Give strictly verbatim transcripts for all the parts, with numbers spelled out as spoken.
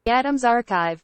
Adams Archive.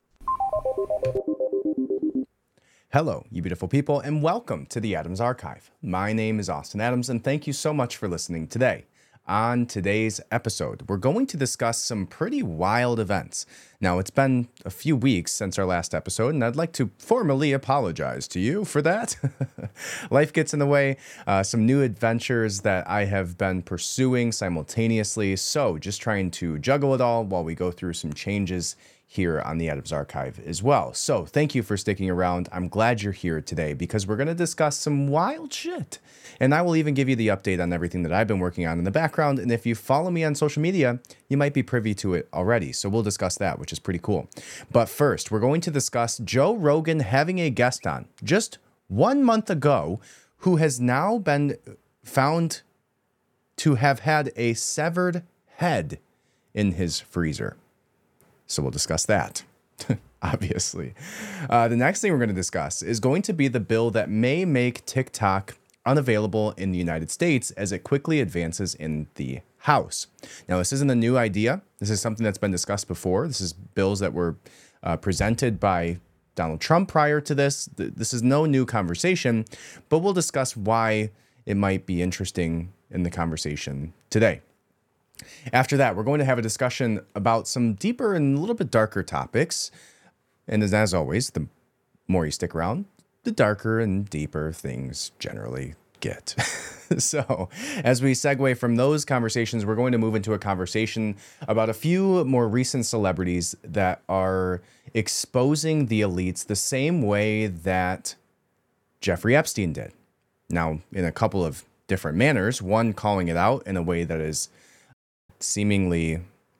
Hello, you beautiful people, and welcome to the Adams Archive. My name is Austin Adams, and thank you so much for listening today. On today's episode, we're going to discuss some pretty wild events. Now, it's been a few weeks since our last episode, and I'd like to formally apologize to you for that. Life gets in the way, uh, some new adventures that I have been pursuing simultaneously, so just trying to juggle it all while we go through some changes here on the Adams Archive as well. So thank you for sticking around. I'm glad you're here today because we're going to discuss some wild shit. And I will even give you the update on everything that I've been working on in the background. And if you follow me on social media, you might be privy to it already. So we'll discuss that, which is pretty cool. But first, we're going to discuss Joe Rogan having a guest on just one month ago who has now been found to have had a severed head in his freezer. So we'll discuss that, obviously. Uh, the next thing we're going to discuss is going to be the bill that may make TikTok unavailable in the United States as it quickly advances in the House. Now, this isn't a new idea. This is something that's been discussed before. This is bills that were uh, presented by Donald Trump prior to this. This is no new conversation, but we'll discuss why it might be interesting in the conversation today. After that, we're going to have a discussion about some deeper and a little bit darker topics. And as, as always, the more you stick around, the darker and deeper things generally get. So as we segue from those conversations, we're going to move into a conversation about a few more recent celebrities that are exposing the elites the same way that Jeffrey Epstein did. Now, in a couple of different manners, one calling it out in a way that is seemingly, I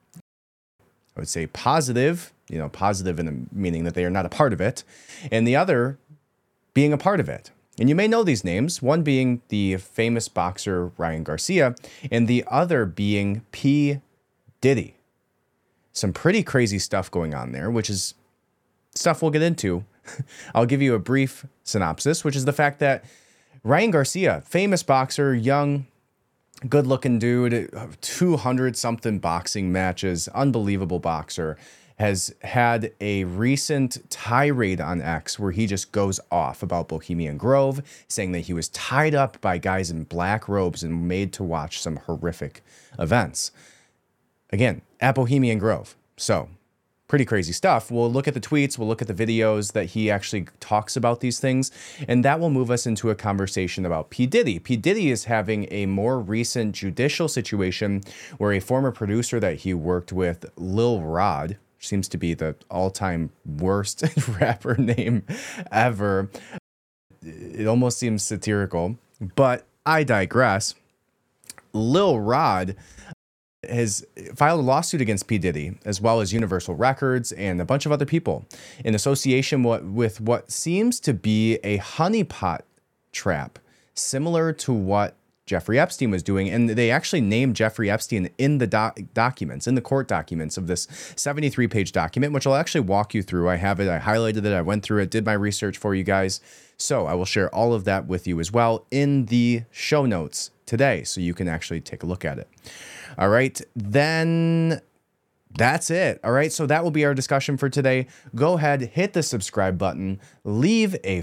would say, positive, you know, positive in the meaning that they are not a part of it, and the other being a part of it. And you may know these names, one being the famous boxer Ryan Garcia, and the other being P. Diddy. Some pretty crazy stuff going on there, which is stuff we'll get into. I'll give you a brief synopsis, which is the fact that Ryan Garcia, famous boxer, young, good-looking dude, two hundred something boxing matches, unbelievable boxer, has had a recent tirade on X where he just goes off about Bohemian Grove, saying that he was tied up by guys in black robes and made to watch some horrific events. Again, at Bohemian Grove. So, pretty crazy stuff. We'll look at the tweets, we'll look at the videos that he actually talks about these things, and that will move us into a conversation about P. Diddy. P. Diddy is having a more recent judicial situation where a former producer that he worked with, Lil Rod, which seems to be the all-time worst rapper name ever. It almost seems satirical, but I digress. Lil Rod has filed a lawsuit against P. Diddy, as well as Universal Records and a bunch of other people, in association with what seems to be a honeypot trap, similar to what Jeffrey Epstein was doing. And they actually named Jeffrey Epstein in the doc- documents, in the court documents of this seventy-three page document, which I'll actually walk you through. I have it, I highlighted it, I went through it, did my research for you guys. So I will share all of that with you as well in the show notes today, so you can actually take a look at it. All right, then that's it. All right, so that will be our discussion for today. Go ahead, hit the subscribe button, leave a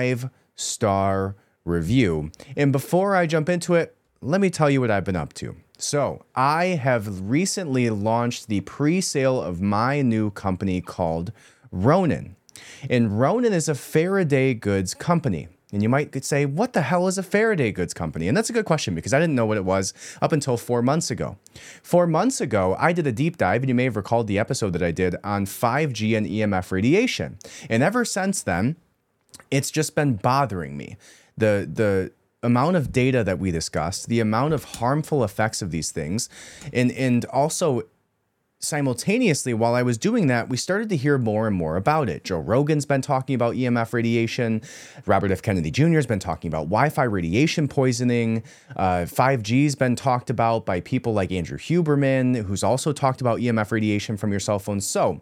five-star review. And before I jump into it, let me tell you what I've been up to. So I have recently launched the pre-sale of my new company called Ronin. And Ronin is a Faraday goods company. And you might say, what the hell is a Faraday goods company? And that's a good question because I didn't know what it was up until four months ago. Four months ago, I did a deep dive, and you may have recalled the episode that I did on five G and E M F radiation. And ever since then, it's just been bothering me. The, the amount of data that we discussed, the amount of harmful effects of these things, and, and also simultaneously, while I was doing that, we started to hear more and more about it. Joe Rogan's been talking about E M F radiation. Robert F. Kennedy Junior has been talking about Wi-Fi radiation poisoning. Uh, five G's been talked about by people like Andrew Huberman, who's also talked about E M F radiation from your cell phone. So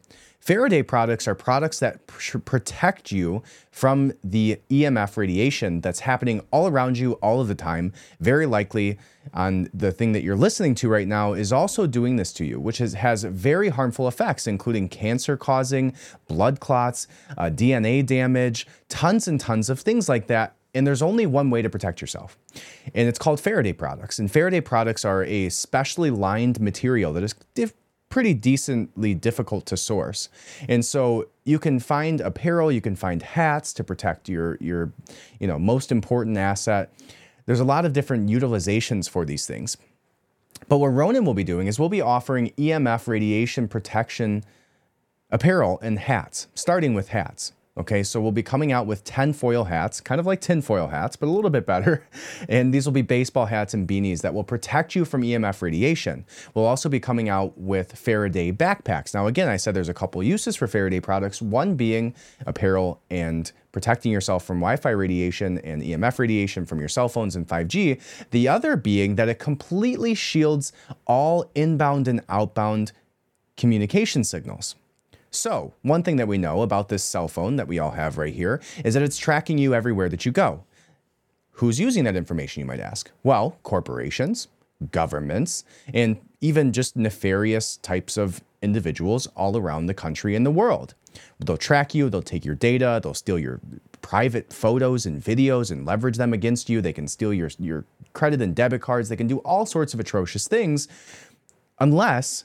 Faraday products are products that pr- protect you from the E M F radiation that's happening all around you all of the time. Very likely on the thing that you're listening to right now is also doing this to you, which is, has very harmful effects, including cancer causing, blood clots, uh, D N A damage, tons and tons of things like that. And there's only one way to protect yourself, and it's called Faraday products. And Faraday products are a specially lined material that is diff- pretty decently difficult to source. And so you can find apparel, you can find hats to protect your, your you know, most important asset. There's a lot of different utilizations for these things. But what Ronin will be doing is we'll be offering E M F radiation protection apparel and hats, starting with hats. Okay, so we'll be coming out with ten foil hats, kind of like tinfoil hats, but a little bit better. And these will be baseball hats and beanies that will protect you from E M F radiation. We'll also be coming out with Faraday backpacks. Now, again, I said there's a couple uses for Faraday products, one being apparel and protecting yourself from Wi-Fi radiation and E M F radiation from your cell phones and five G. The other being that it completely shields all inbound and outbound communication signals. So one thing that we know about this cell phone that we all have right here is that it's tracking you everywhere that you go. Who's using that information, you might ask? Well, corporations, governments, and even just nefarious types of individuals all around the country and the world. They'll track you, they'll take your data, they'll steal your private photos and videos and leverage them against you. They can steal your, your credit and debit cards. They can do all sorts of atrocious things unless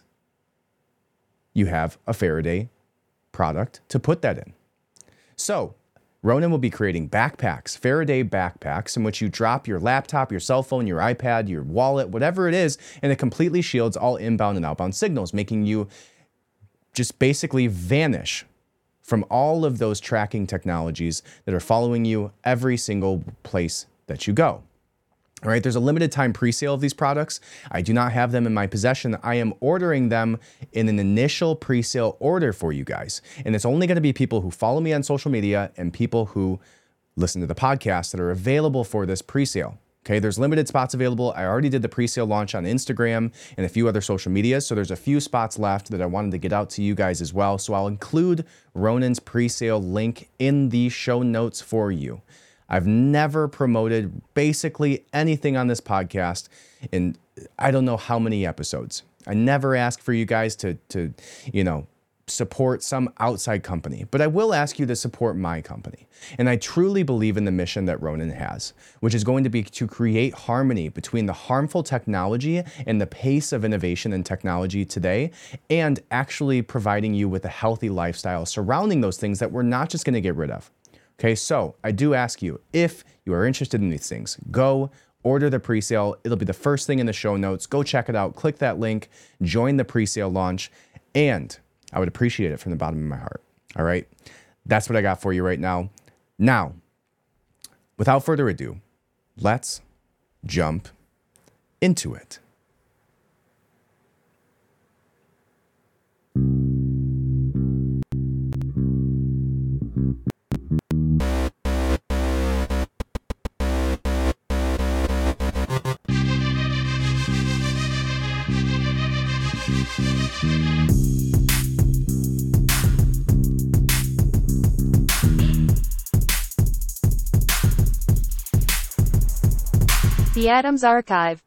you have a Faraday product to put that in. So Ronin will be creating backpacks, Faraday backpacks, in which you drop your laptop, your cell phone, your iPad, your wallet, whatever it is, and it completely shields all inbound and outbound signals, making you just basically vanish from all of those tracking technologies that are following you every single place that you go. All right, there's a limited time pre-sale of these products. I do not have them in my possession. I am ordering them in an initial pre-sale order for you guys. And it's only going to be people who follow me on social media and people who listen to the podcast that are available for this pre-sale. Okay, there's limited spots available. I already did the pre-sale launch on Instagram and a few other social medias. So there's a few spots left that I wanted to get out to you guys as well. So I'll include Ronin's pre-sale link in the show notes for you. I've never promoted basically anything on this podcast in I don't know how many episodes. I never ask for you guys to, to, you know, support some outside company, but I will ask you to support my company. And I truly believe in the mission that Ronin has, which is going to be to create harmony between the harmful technology and the pace of innovation and technology today, and actually providing you with a healthy lifestyle surrounding those things that we're not just going to get rid of. Okay, so I do ask you, if you are interested in these things, go order the pre-sale. It'll be the first thing in the show notes. Go check it out. Click that link, join the pre-sale launch, and I would appreciate it from the bottom of my heart. All right, that's what I got for you right now. Now, without further ado, let's jump into it. The Adams Archive.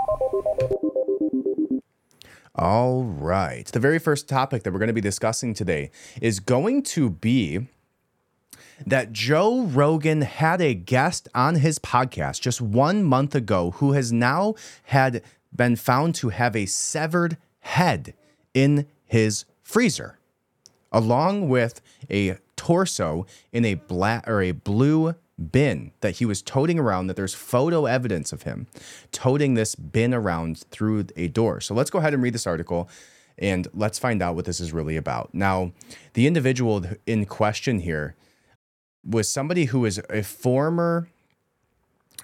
All right. The very first topic that we're going to be discussing today is going to be that Joe Rogan had a guest on his podcast just one month ago who has now had been found to have a severed head in his freezer, along with a torso in a black or a blue bin that he was toting around, that there's photo evidence of him toting this bin around through a door. So let's go ahead and read this article and let's find out what this is really about. Now, the individual in question here was somebody who is a former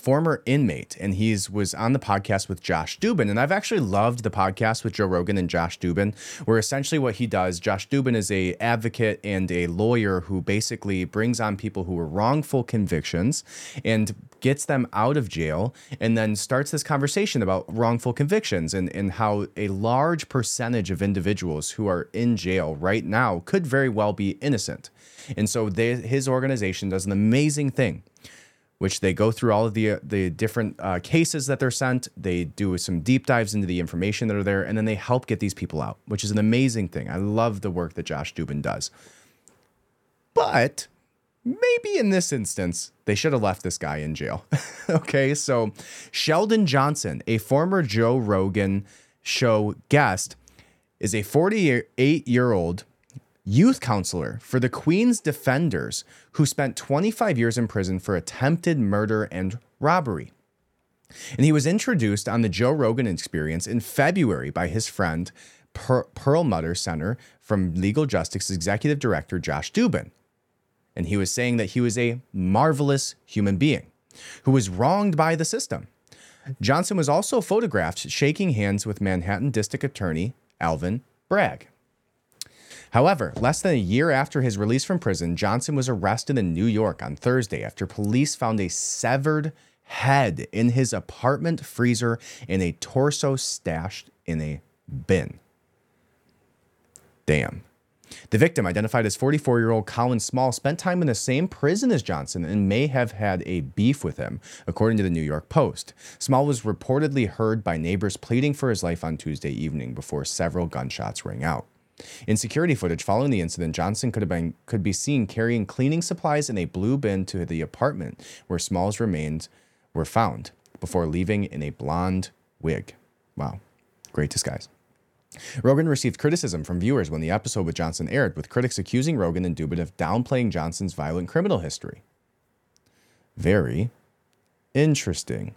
former inmate, and he's was on the podcast with Josh Dubin. And I've actually loved the podcast with Joe Rogan and Josh Dubin, where essentially what he does, Josh Dubin is a advocate and a lawyer who basically brings on people who were wrongful convictions and gets them out of jail, and then starts this conversation about wrongful convictions and, and how a large percentage of individuals who are in jail right now could very well be innocent. And so they, his organization does an amazing thing, which they go through all of the, uh, the different uh, cases that they're sent. They do some deep dives into the information that are there, and then they help get these people out, which is an amazing thing. I love the work that Josh Dubin does. But maybe in this instance, they should have left this guy in jail. Okay, so Sheldon Johnson, a former Joe Rogan show guest, is a forty-eight-year-old youth counselor for the Queen's Defenders who spent twenty-five years in prison for attempted murder and robbery. And he was introduced on the Joe Rogan Experience in February by his friend, per- Perlmutter Center from Legal Justice Executive Director Josh Dubin. And he was saying that he was a marvelous human being who was wronged by the system. Johnson was also photographed shaking hands with Manhattan District Attorney Alvin Bragg. However, less than a year after his release from prison, Johnson was arrested in New York on Thursday after police found a severed head in his apartment freezer and a torso stashed in a bin. Damn. The victim, identified as forty-four-year-old Colin Small, spent time in the same prison as Johnson and may have had a beef with him, according to the New York Post. Small was reportedly heard by neighbors pleading for his life on Tuesday evening before several gunshots rang out. In security footage following the incident, Johnson could have been could be seen carrying cleaning supplies in a blue bin to the apartment where Small's remains were found before leaving in a blonde wig. Wow, great disguise. Rogan received criticism from viewers when the episode with Johnson aired, with critics accusing Rogan and Dubin of downplaying Johnson's violent criminal history. Very interesting.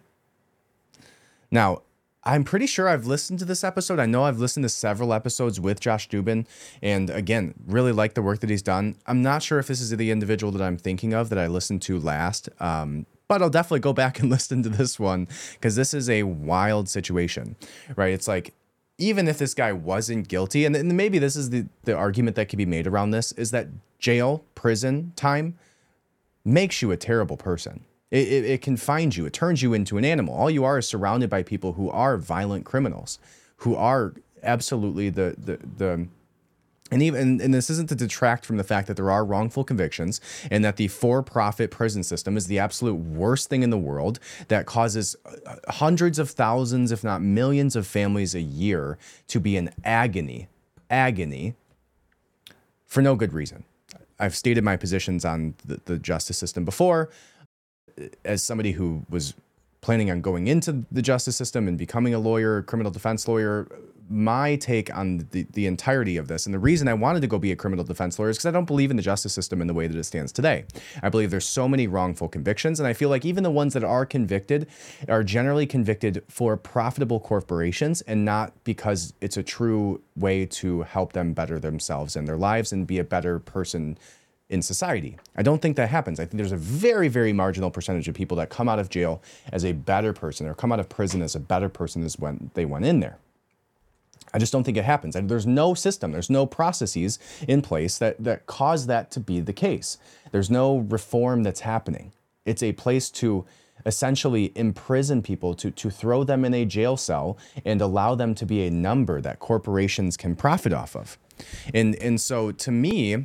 Now, I'm pretty sure I've listened to this episode. I know I've listened to several episodes with Josh Dubin, and again, really like the work that he's done. I'm not sure if this is the individual that I'm thinking of that I listened to last, um, but I'll definitely go back and listen to this one because this is a wild situation, right? It's like, even if this guy wasn't guilty, and, and maybe this is the, the argument that could be made around this, is that jail, prison time makes you a terrible person. It, it, it confines you. It turns you into an animal. All you are is surrounded by people who are violent criminals, who are absolutely the the the. And even and this isn't to detract from the fact that there are wrongful convictions and that the for-profit prison system is the absolute worst thing in the world that causes hundreds of thousands, if not millions, of families a year to be in agony, agony for no good reason. I've stated my positions on the, the justice system before. As somebody who was planning on going into the justice system and becoming a lawyer, a criminal defense lawyer, my take on the, the entirety of this, and the reason I wanted to go be a criminal defense lawyer is because I don't believe in the justice system in the way that it stands today. I believe there's so many wrongful convictions, and I feel like even the ones that are convicted are generally convicted for profitable corporations and not because it's a true way to help them better themselves and their lives and be a better person in society. I don't think that happens. I think there's a very, very marginal percentage of people that come out of jail as a better person or come out of prison as a better person as when they went in there. I just don't think it happens. And there's no system, there's no processes in place that, that cause that to be the case. There's no reform that's happening. It's a place to essentially imprison people, to, to throw them in a jail cell and allow them to be a number that corporations can profit off of. And, and so to me,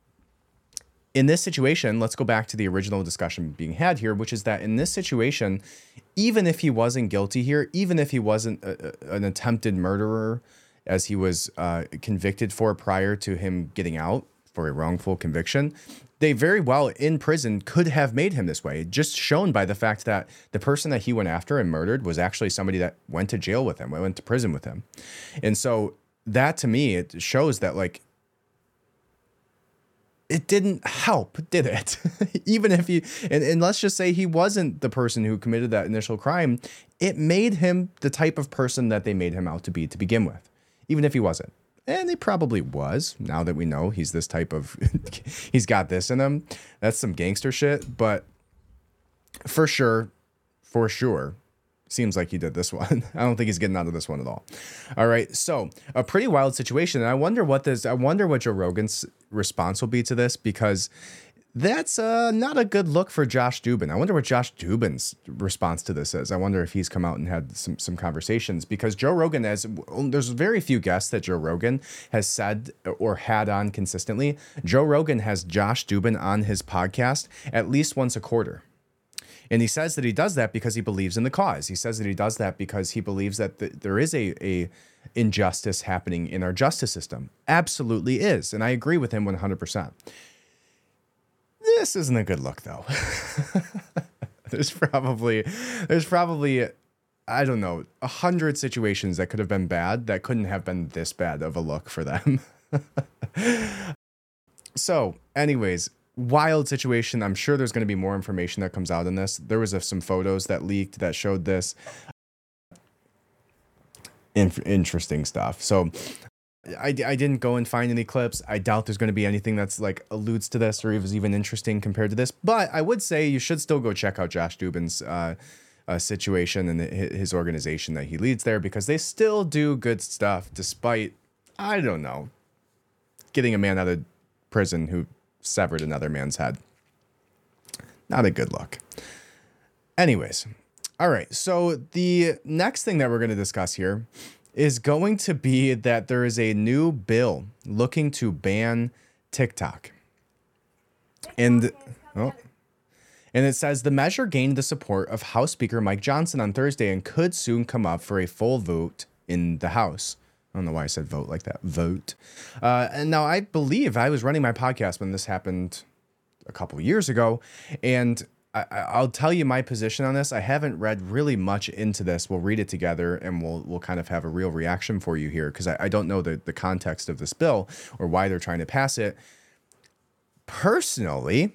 in this situation, let's go back to the original discussion being had here, which is that in this situation, even if he wasn't guilty here, even if he wasn't a, a, an attempted murderer, as he was uh, convicted for prior to him getting out for a wrongful conviction, they very well in prison could have made him this way, just shown by the fact that the person that he went after and murdered was actually somebody that went to jail with him, went to prison with him. And so that to me, it shows that like, it didn't help, did it? Even if he, and, and let's just say he wasn't the person who committed that initial crime, it made him the type of person that they made him out to be to begin with, even if he wasn't. And he probably was, now that we know he's this type of, he's got this in him. That's some gangster shit. But for sure, for sure. Seems like he did this one. I don't think he's getting out of this one at all. All right. So a pretty wild situation. And I wonder what this, I wonder what Joe Rogan's response will be to this, because that's uh, not a good look for Josh Dubin. I wonder what Josh Dubin's response to this is. I wonder if he's come out and had some, some conversations, because Joe Rogan has, there's very few guests that Joe Rogan has said or had on consistently. Joe Rogan has Josh Dubin on his podcast at least once a quarter. And he says that he does that because he believes in the cause. He says that he does that because he believes that the, there is a, a injustice happening in our justice system. Absolutely is. And I agree with him one hundred percent. This isn't a good look, though. there's probably, there's probably, I don't know, a hundred situations that could have been bad that couldn't have been this bad of a look for them. So, anyways, wild situation. I'm sure there's going to be more information that comes out in this. There was a, some photos that leaked that showed this. In- interesting stuff. So, I, I didn't go and find any clips. I doubt there's going to be anything that's like alludes to this or is even interesting compared to this. But I would say you should still go check out Josh Dubin's uh, uh, situation and his organization that he leads there, because they still do good stuff despite, I don't know, getting a man out of prison who severed another man's head. Not a good look. Anyways, all right. So the next thing that we're going to discuss here is going to be that there is a new bill looking to ban TikTok. And oh, and it says the measure gained the support of House Speaker Mike Johnson on Thursday and could soon come up for a full vote in the House. I don't know why I said vote like that. Vote. Uh, and now I believe I was running my podcast when this happened a couple years ago, and I, I'll tell you my position on this. I haven't read really much into this. We'll read it together and we'll we'll kind of have a real reaction for you here, because I, I don't know the, the context of this bill or why they're trying to pass it. Personally,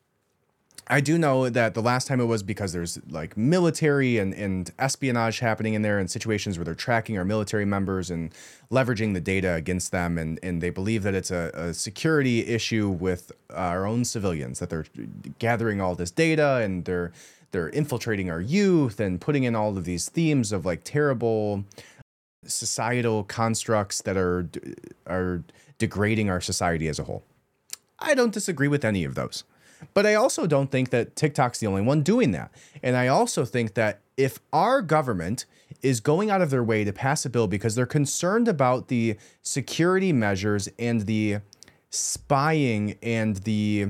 I do know that the last time it was because there's like military and, and espionage happening in there, and situations where they're tracking our military members and leveraging the data against them. And, and they believe that it's a, a security issue with our own civilians, that they're gathering all this data and they're they're infiltrating our youth and putting in all of these themes of like terrible societal constructs that are are degrading our society as a whole. I don't disagree with any of those. But I also don't think that TikTok's the only one doing that. And I also think that if our government is going out of their way to pass a bill because they're concerned about the security measures and the spying and the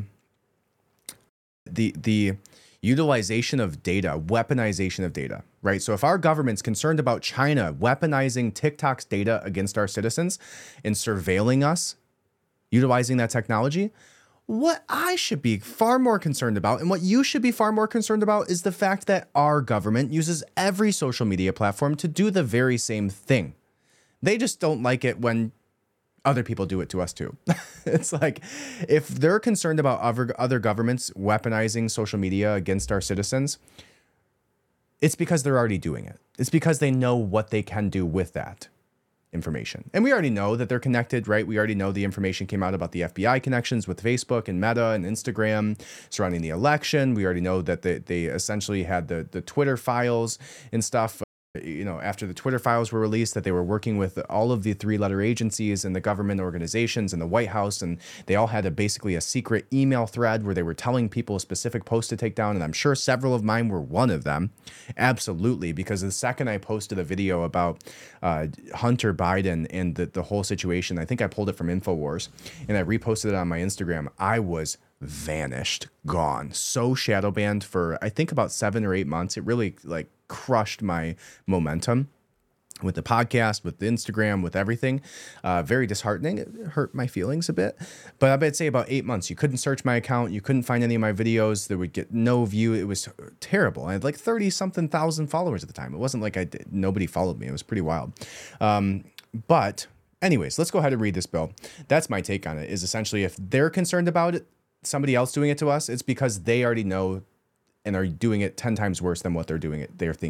the the utilization of data, weaponization of data, right? So if our government's concerned about China weaponizing TikTok's data against our citizens and surveilling us, utilizing that technology, what I should be far more concerned about, and what you should be far more concerned about, is the fact that our government uses every social media platform to do the very same thing. They just don't like it when other people do it to us too. It's like, if they're concerned about other, other governments weaponizing social media against our citizens, it's because they're already doing it. It's because they know what they can do with that information. And we already know that they're connected, right? We already know the information came out about the F B I connections with Facebook and Meta and Instagram surrounding the election. We already know that they, they essentially had the, the Twitter files and stuff, you know, after the Twitter files were released, that they were working with all of the three-letter agencies and the government organizations and the White House, and they all had a basically a secret email thread where they were telling people a specific post to take down, and I'm sure several of mine were one of them. Absolutely, because the second I posted a video about uh, Hunter Biden and the, the whole situation, I think I pulled it from InfoWars, and I reposted it on my Instagram, I was vanished, gone, so shadow banned for I think about seven or eight months. It really like crushed my momentum with the podcast, with the Instagram, with everything. Uh, very disheartening. It hurt my feelings a bit. But I bet say about eight months. You couldn't search my account. You couldn't find any of my videos. There would get no view. It was terrible. I had like thirty something thousand followers at the time. It wasn't like I did. Nobody followed me. It was pretty wild. Um, but anyways, let's go ahead and read this bill. That's my take on it, is essentially if they're concerned about it, somebody else doing it to us, it's because they already know and are doing it ten times worse than what they're doing it. They're think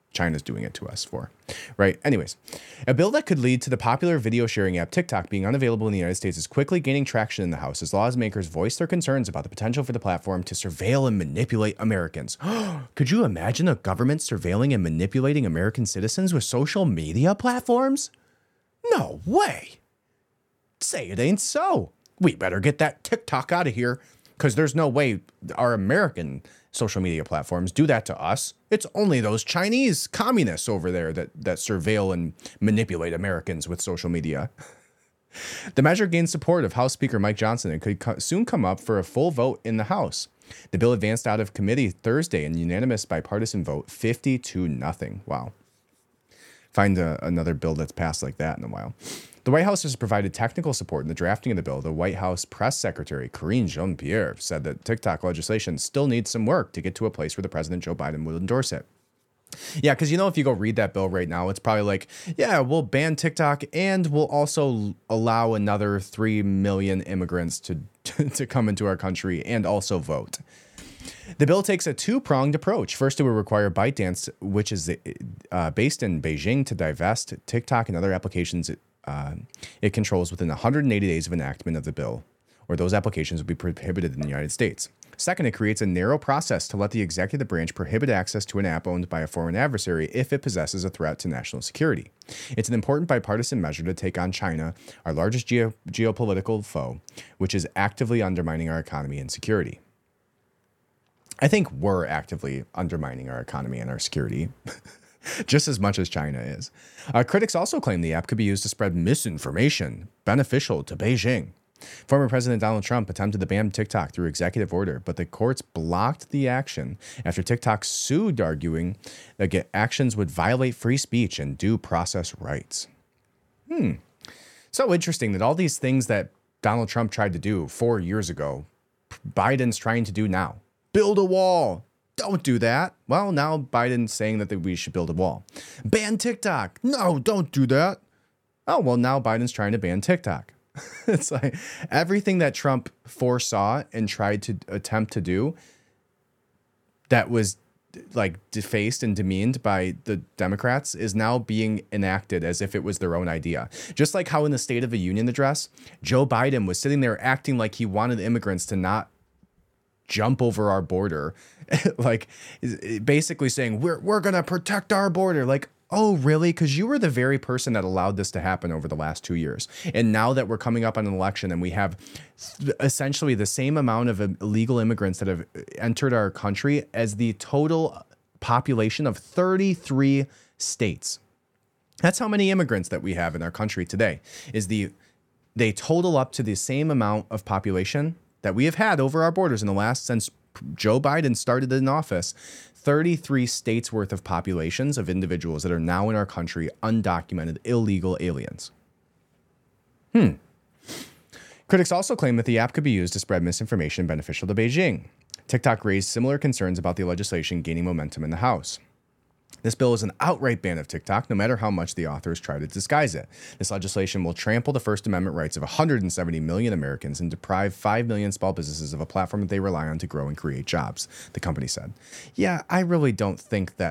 China's doing it to us for, right? Anyways, a bill that could lead to the popular video sharing app TikTok being unavailable in the United States is quickly gaining traction in the House as lawmakers voice their concerns about the potential for the platform to surveil and manipulate Americans. Could you imagine a government surveilling and manipulating American citizens with social media platforms? No way. Say it ain't so. We better get that TikTok out of here, because there's no way our American social media platforms do that to us. It's only those Chinese communists over there that, that surveil and manipulate Americans with social media. The measure gained support of House Speaker Mike Johnson and could co- soon come up for a full vote in the House. The bill advanced out of committee Thursday in unanimous bipartisan vote, fifty to nothing. Wow. Find a, another bill that's passed like that in a while. The White House has provided technical support in the drafting of the bill. The White House press secretary, Karine Jean-Pierre, said that TikTok legislation still needs some work to get to a place where the president, Joe Biden, will endorse it. Yeah, because, you know, if you go read that bill right now, it's probably like, yeah, we'll ban TikTok and we'll also allow another three million immigrants to, to come into our country and also vote. The bill takes a two-pronged approach. First, it will require ByteDance, which is uh, based in Beijing, to divest TikTok and other applications it, uh, it controls within one hundred eighty days of enactment of the bill, or those applications will be prohibited in the United States. Second, it creates a narrow process to let the executive branch prohibit access to an app owned by a foreign adversary if it possesses a threat to national security. It's an important bipartisan measure to take on China, our largest geo- geopolitical foe, which is actively undermining our economy and security. I think we're actively undermining our economy and our security just as much as China is. Uh, critics also claim the app could be used to spread misinformation beneficial to Beijing. Former President Donald Trump attempted to ban TikTok through executive order, but the courts blocked the action after TikTok sued, arguing that actions would violate free speech and due process rights. Hmm. So interesting that all these things that Donald Trump tried to do four years ago, Biden's trying to do now. Build a wall. Don't do that. Well, now Biden's saying that we should build a wall. Ban TikTok. No, don't do that. Oh, well, now Biden's trying to ban TikTok. It's like everything that Trump foresaw and tried to attempt to do that was like defaced and demeaned by the Democrats is now being enacted as if it was their own idea. Just like how in the State of the Union address, Joe Biden was sitting there acting like he wanted immigrants to not jump over our border, like basically saying we're we're going to protect our border. Like, oh, really? Because you were the very person that allowed this to happen over the last two years. And now that we're coming up on an election and we have essentially the same amount of illegal immigrants that have entered our country as the total population of thirty-three states. That's how many immigrants that we have in our country today. Is the they total up to the same amount of population that we have had over our borders in the last, since Joe Biden started in office, thirty-three states worth of populations of individuals that are now in our country, undocumented, illegal aliens. Hmm. Critics also claim that the app could be used to spread misinformation beneficial to Beijing. TikTok raised similar concerns about the legislation gaining momentum in the House. This bill is an outright ban of TikTok, no matter how much the authors try to disguise it. This legislation will trample the First Amendment rights of one hundred seventy million Americans and deprive five million small businesses of a platform that they rely on to grow and create jobs, the company said. Yeah, I really don't think that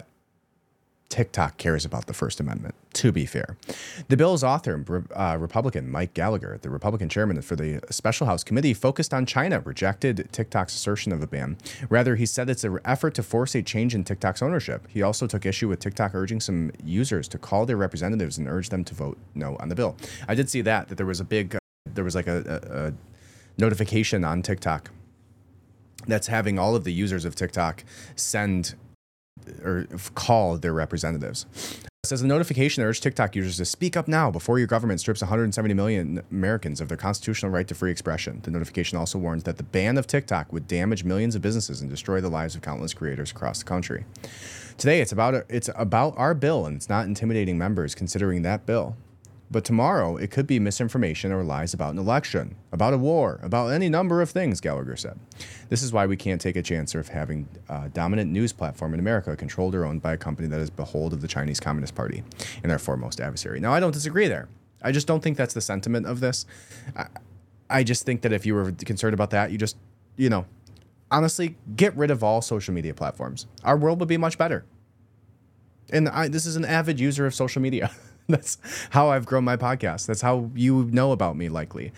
TikTok cares about the First Amendment, to be fair. The bill's author, uh, Republican Mike Gallagher, the Republican chairman for the Special House Committee focused on China, rejected TikTok's assertion of a ban. Rather, he said it's an effort to force a change in TikTok's ownership. He also took issue with TikTok urging some users to call their representatives and urge them to vote no on the bill. I did see that, that there was a big, uh, there was like a, a, a notification on TikTok that's having all of the users of TikTok send or call their representatives. It says the notification urged TikTok users to speak up now before your government strips one hundred seventy million Americans of their constitutional right to free expression. The notification also warns that the ban of TikTok would damage millions of businesses and destroy the lives of countless creators across the country. Today, it's about it's about our bill, and it's not intimidating members considering that bill. But tomorrow, it could be misinformation or lies about an election, about a war, about any number of things, Gallagher said. This is why we can't take a chance of having a dominant news platform in America controlled or owned by a company that is behold of the Chinese Communist Party and our foremost adversary. Now, I don't disagree there. I just don't think that's the sentiment of this. I, I just think that if you were concerned about that, you just, you know, honestly, get rid of all social media platforms. Our world would be much better. And I, this is an avid user of social media. That's how I've grown my podcast. That's how you know about me, likely.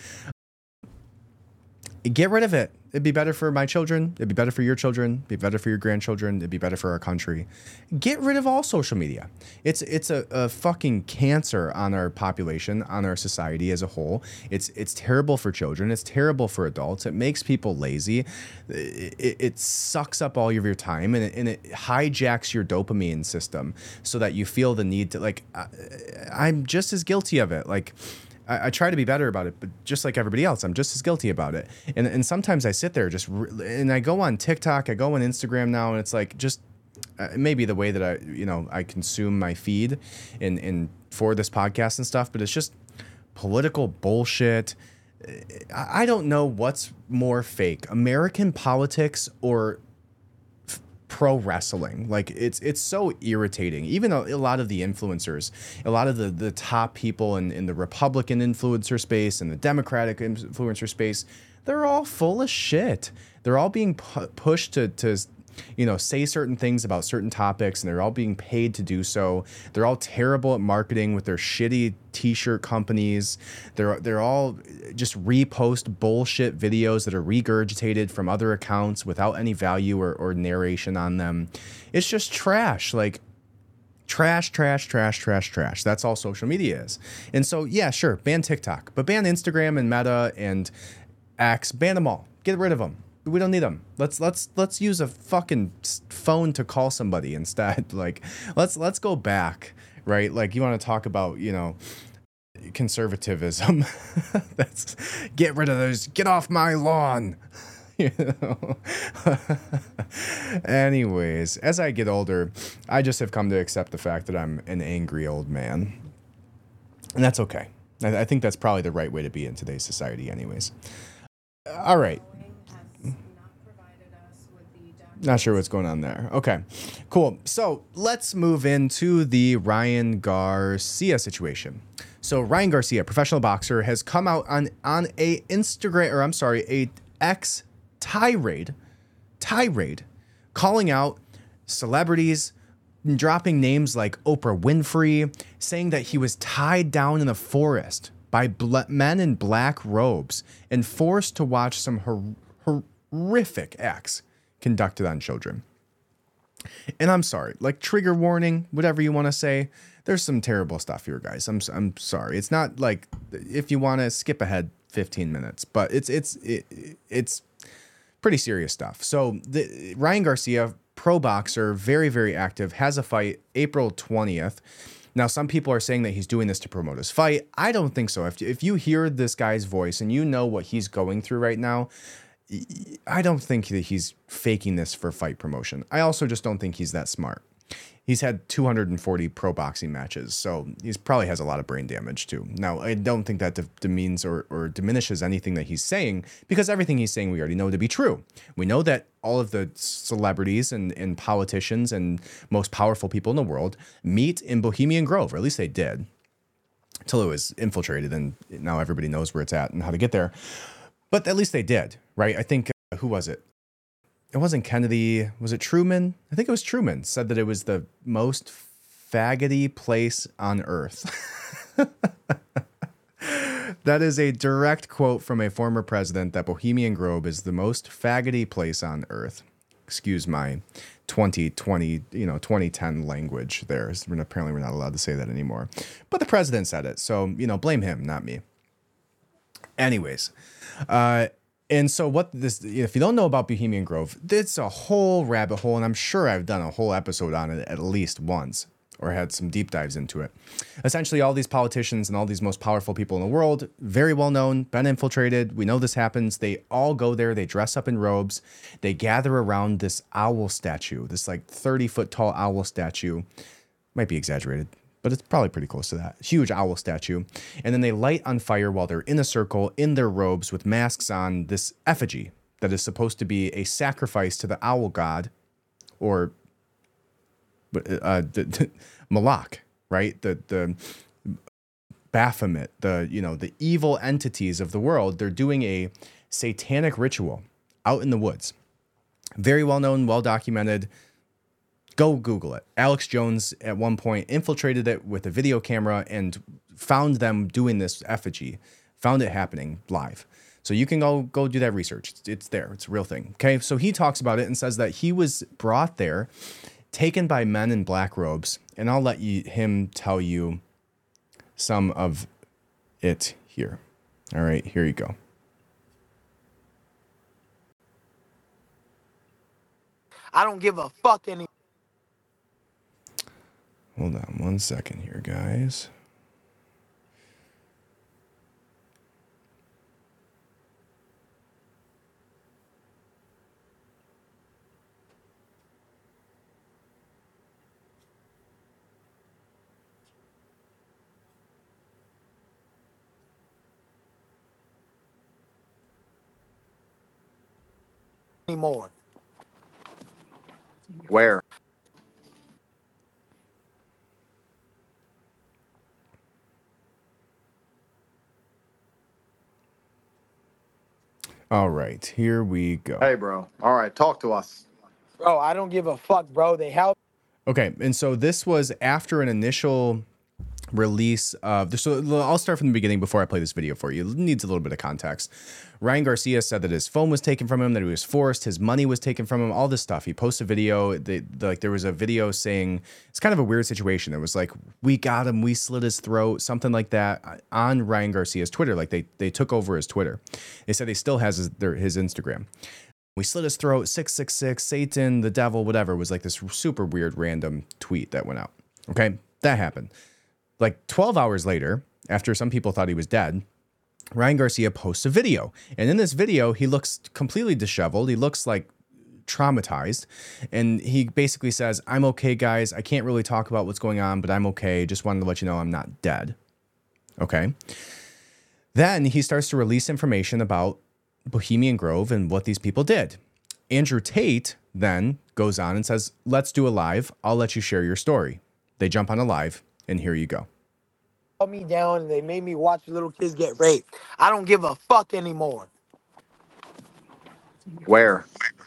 Get rid of it. It'd be better for my children. It'd be better for your children. It'd be better for your grandchildren. It'd be better for our country. Get rid of all social media. It's it's a, a fucking cancer on our population, on our society as a whole. It's it's terrible for children. It's terrible for adults. It makes people lazy. It, it, it sucks up all of your time, and it, and it hijacks your dopamine system so that you feel the need to, like, I, I'm just as guilty of it. Like, I, I try to be better about it, but just like everybody else, I'm just as guilty about it. And and sometimes I sit there just, re- and I go on TikTok, I go on Instagram now, and it's like just uh, maybe the way that I, you know, I consume my feed in, in for this podcast and stuff, but it's just political bullshit. I, I don't know what's more fake, American politics or pro wrestling. Like, it's it's so irritating. Even a, a lot of the influencers, a lot of the the top people in, in the Republican influencer space and the Democratic influencer space, they're all full of shit. They're all being pu- pushed to to you know, say certain things about certain topics, and they're all being paid to do so. They're all terrible at marketing with their shitty t-shirt companies. They're they're all just repost bullshit videos that are regurgitated from other accounts without any value or, or narration on them. It's just trash. Like, trash, trash, trash, trash, trash. That's all social media is. And so, yeah, sure, ban TikTok, but ban Instagram and Meta and X. Ban them all. Get rid of them. We don't need them. Let's let's let's use a fucking phone to call somebody instead. Like, let's let's go back, right? Like, you want to talk about, you know, conservatism. That's, get rid of those. Get off my lawn. You know? Anyways, as I get older, I just have come to accept the fact that I'm an angry old man, and that's okay. I, I think that's probably the right way to be in today's society, anyways. All right. Not sure what's going on there. Okay, cool. So let's move into the Ryan Garcia situation. So Ryan Garcia, professional boxer, has come out on, on a Instagram, or I'm sorry, a X tirade, tirade, calling out celebrities, dropping names like Oprah Winfrey, saying that he was tied down in a forest by bl- men in black robes and forced to watch some hor- horrific acts conducted on children. And I'm sorry, like, trigger warning, whatever you want to say. There's some terrible stuff here, guys. I'm I'm sorry. It's not like, if you want to skip ahead fifteen minutes, but it's it's it, it's pretty serious stuff. So the, Ryan Garcia, pro boxer, very very active, has a fight April twentieth. Now, some people are saying that he's doing this to promote his fight. I don't think so. If if you hear this guy's voice and you know what he's going through right now, I don't think that he's faking this for fight promotion. I also just don't think he's that smart. He's had two hundred forty pro boxing matches, so he probably has a lot of brain damage too. Now, I don't think that de- demeans or, or diminishes anything that he's saying, because everything he's saying we already know to be true. We know that all of the celebrities and, and politicians and most powerful people in the world meet in Bohemian Grove, or at least they did, until it was infiltrated, and now everybody knows where it's at and how to get there. But at least they did, right? I think, uh, who was it? It wasn't Kennedy. Was it Truman? I think it was Truman said that it was the most faggoty place on earth. That is a direct quote from a former president, that Bohemian Grove is the most faggoty place on earth. Excuse my twenty twenty, you know, twenty ten language there. Apparently we're not allowed to say that anymore. But the president said it, so, you know, blame him, not me. Anyways, uh, and so what this, if you don't know about Bohemian Grove, it's a whole rabbit hole, and I'm sure I've done a whole episode on it at least once, or had some deep dives into it. Essentially, all these politicians and all these most powerful people in the world, very well known, been infiltrated. We know this happens. They all go there. They dress up in robes. They gather around this owl statue, this like thirty foot tall owl statue. Might be exaggerated, but it's probably pretty close to that. Huge owl statue. And then they light on fire while they're in a circle in their robes with masks on this effigy that is supposed to be a sacrifice to the owl god, or uh, the, the, Moloch, right? The the Baphomet, the, you know, the evil entities of the world. They're doing a satanic ritual out in the woods. Very well known, well documented. Go Google it. Alex Jones at one point infiltrated it with a video camera and found them doing this effigy, found it happening live. So you can go go do that research. It's, it's there. It's a real thing. Okay, so he talks about it and says that he was brought there, taken by men in black robes, and I'll let you, him tell you some of it here. All right, here you go. I don't give a fuck anymore. Hold on one second here, guys. Anymore. Where? All right, here we go. Hey, bro. All right, talk to us. Bro, I don't give a fuck, bro. They help. Okay, and so this was after an initial release of this. So I'll start from the beginning before I play this video for you. It needs a little bit of context. Ryan Garcia said that his phone was taken from him, that he was forced, his money was taken from him, all this stuff. He posted a video. They, the, like there was a video saying it's kind of a weird situation. It was like, we got him, we slit his throat, something like that on Ryan Garcia's Twitter. Like they they took over his Twitter. They said he still has his, their, his Instagram. We slit his throat, six six six, Satan, the devil, whatever. It was like this super weird random tweet that went out. Okay, that happened. Like twelve hours later, after some people thought he was dead, Ryan Garcia posts a video. And in this video, he looks completely disheveled. He looks like traumatized. And he basically says, I'm okay, guys. I can't really talk about what's going on, but I'm okay. Just wanted to let you know I'm not dead. Okay. Then he starts to release information about Bohemian Grove and what these people did. Andrew Tate then goes on and says, let's do a live. I'll let you share your story. They jump on a live. And here you go. Held me down and they made me watch little kids get raped. I don't give a fuck anymore. Where?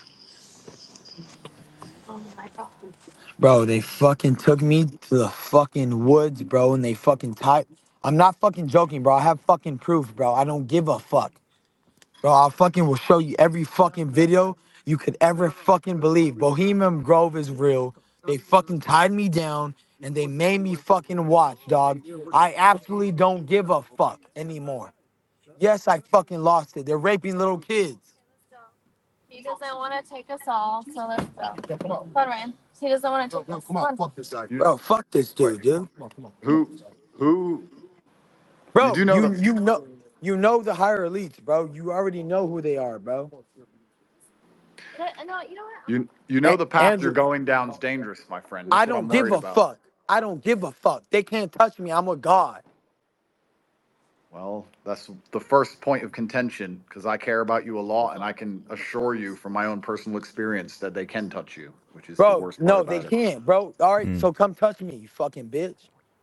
Bro, they fucking took me to the fucking woods, bro, and they fucking tied. I'm not fucking joking, bro. I have fucking proof, bro. I don't give a fuck. Bro, I fucking will show you every fucking video you could ever fucking believe. Bohemian Grove is real. They fucking tied me down and they made me fucking watch, dog. I absolutely don't give a fuck anymore. Yes, I fucking lost it. They're raping little kids. He doesn't want to take us all, so let's go. Come on, Ryan. He doesn't want to take us. Come on. Fuck this guy. Bro, fuck this dude, dude. Who? Who? Bro, You do know you, the- you know you know the higher elites, bro. You already know who they are, bro. No, you know what? You you know the path Andrew- you're going down is dangerous, my friend. That's I what don't I'm give worried a about. fuck. I don't give a fuck. They can't touch me. I'm a god. Well, that's the first point of contention because I care about you a lot, and I can assure you from my own personal experience that they can touch you, which is the Bro, worst part no, about they it. can't, bro. All right, Mm. so come touch me, you fucking bitch.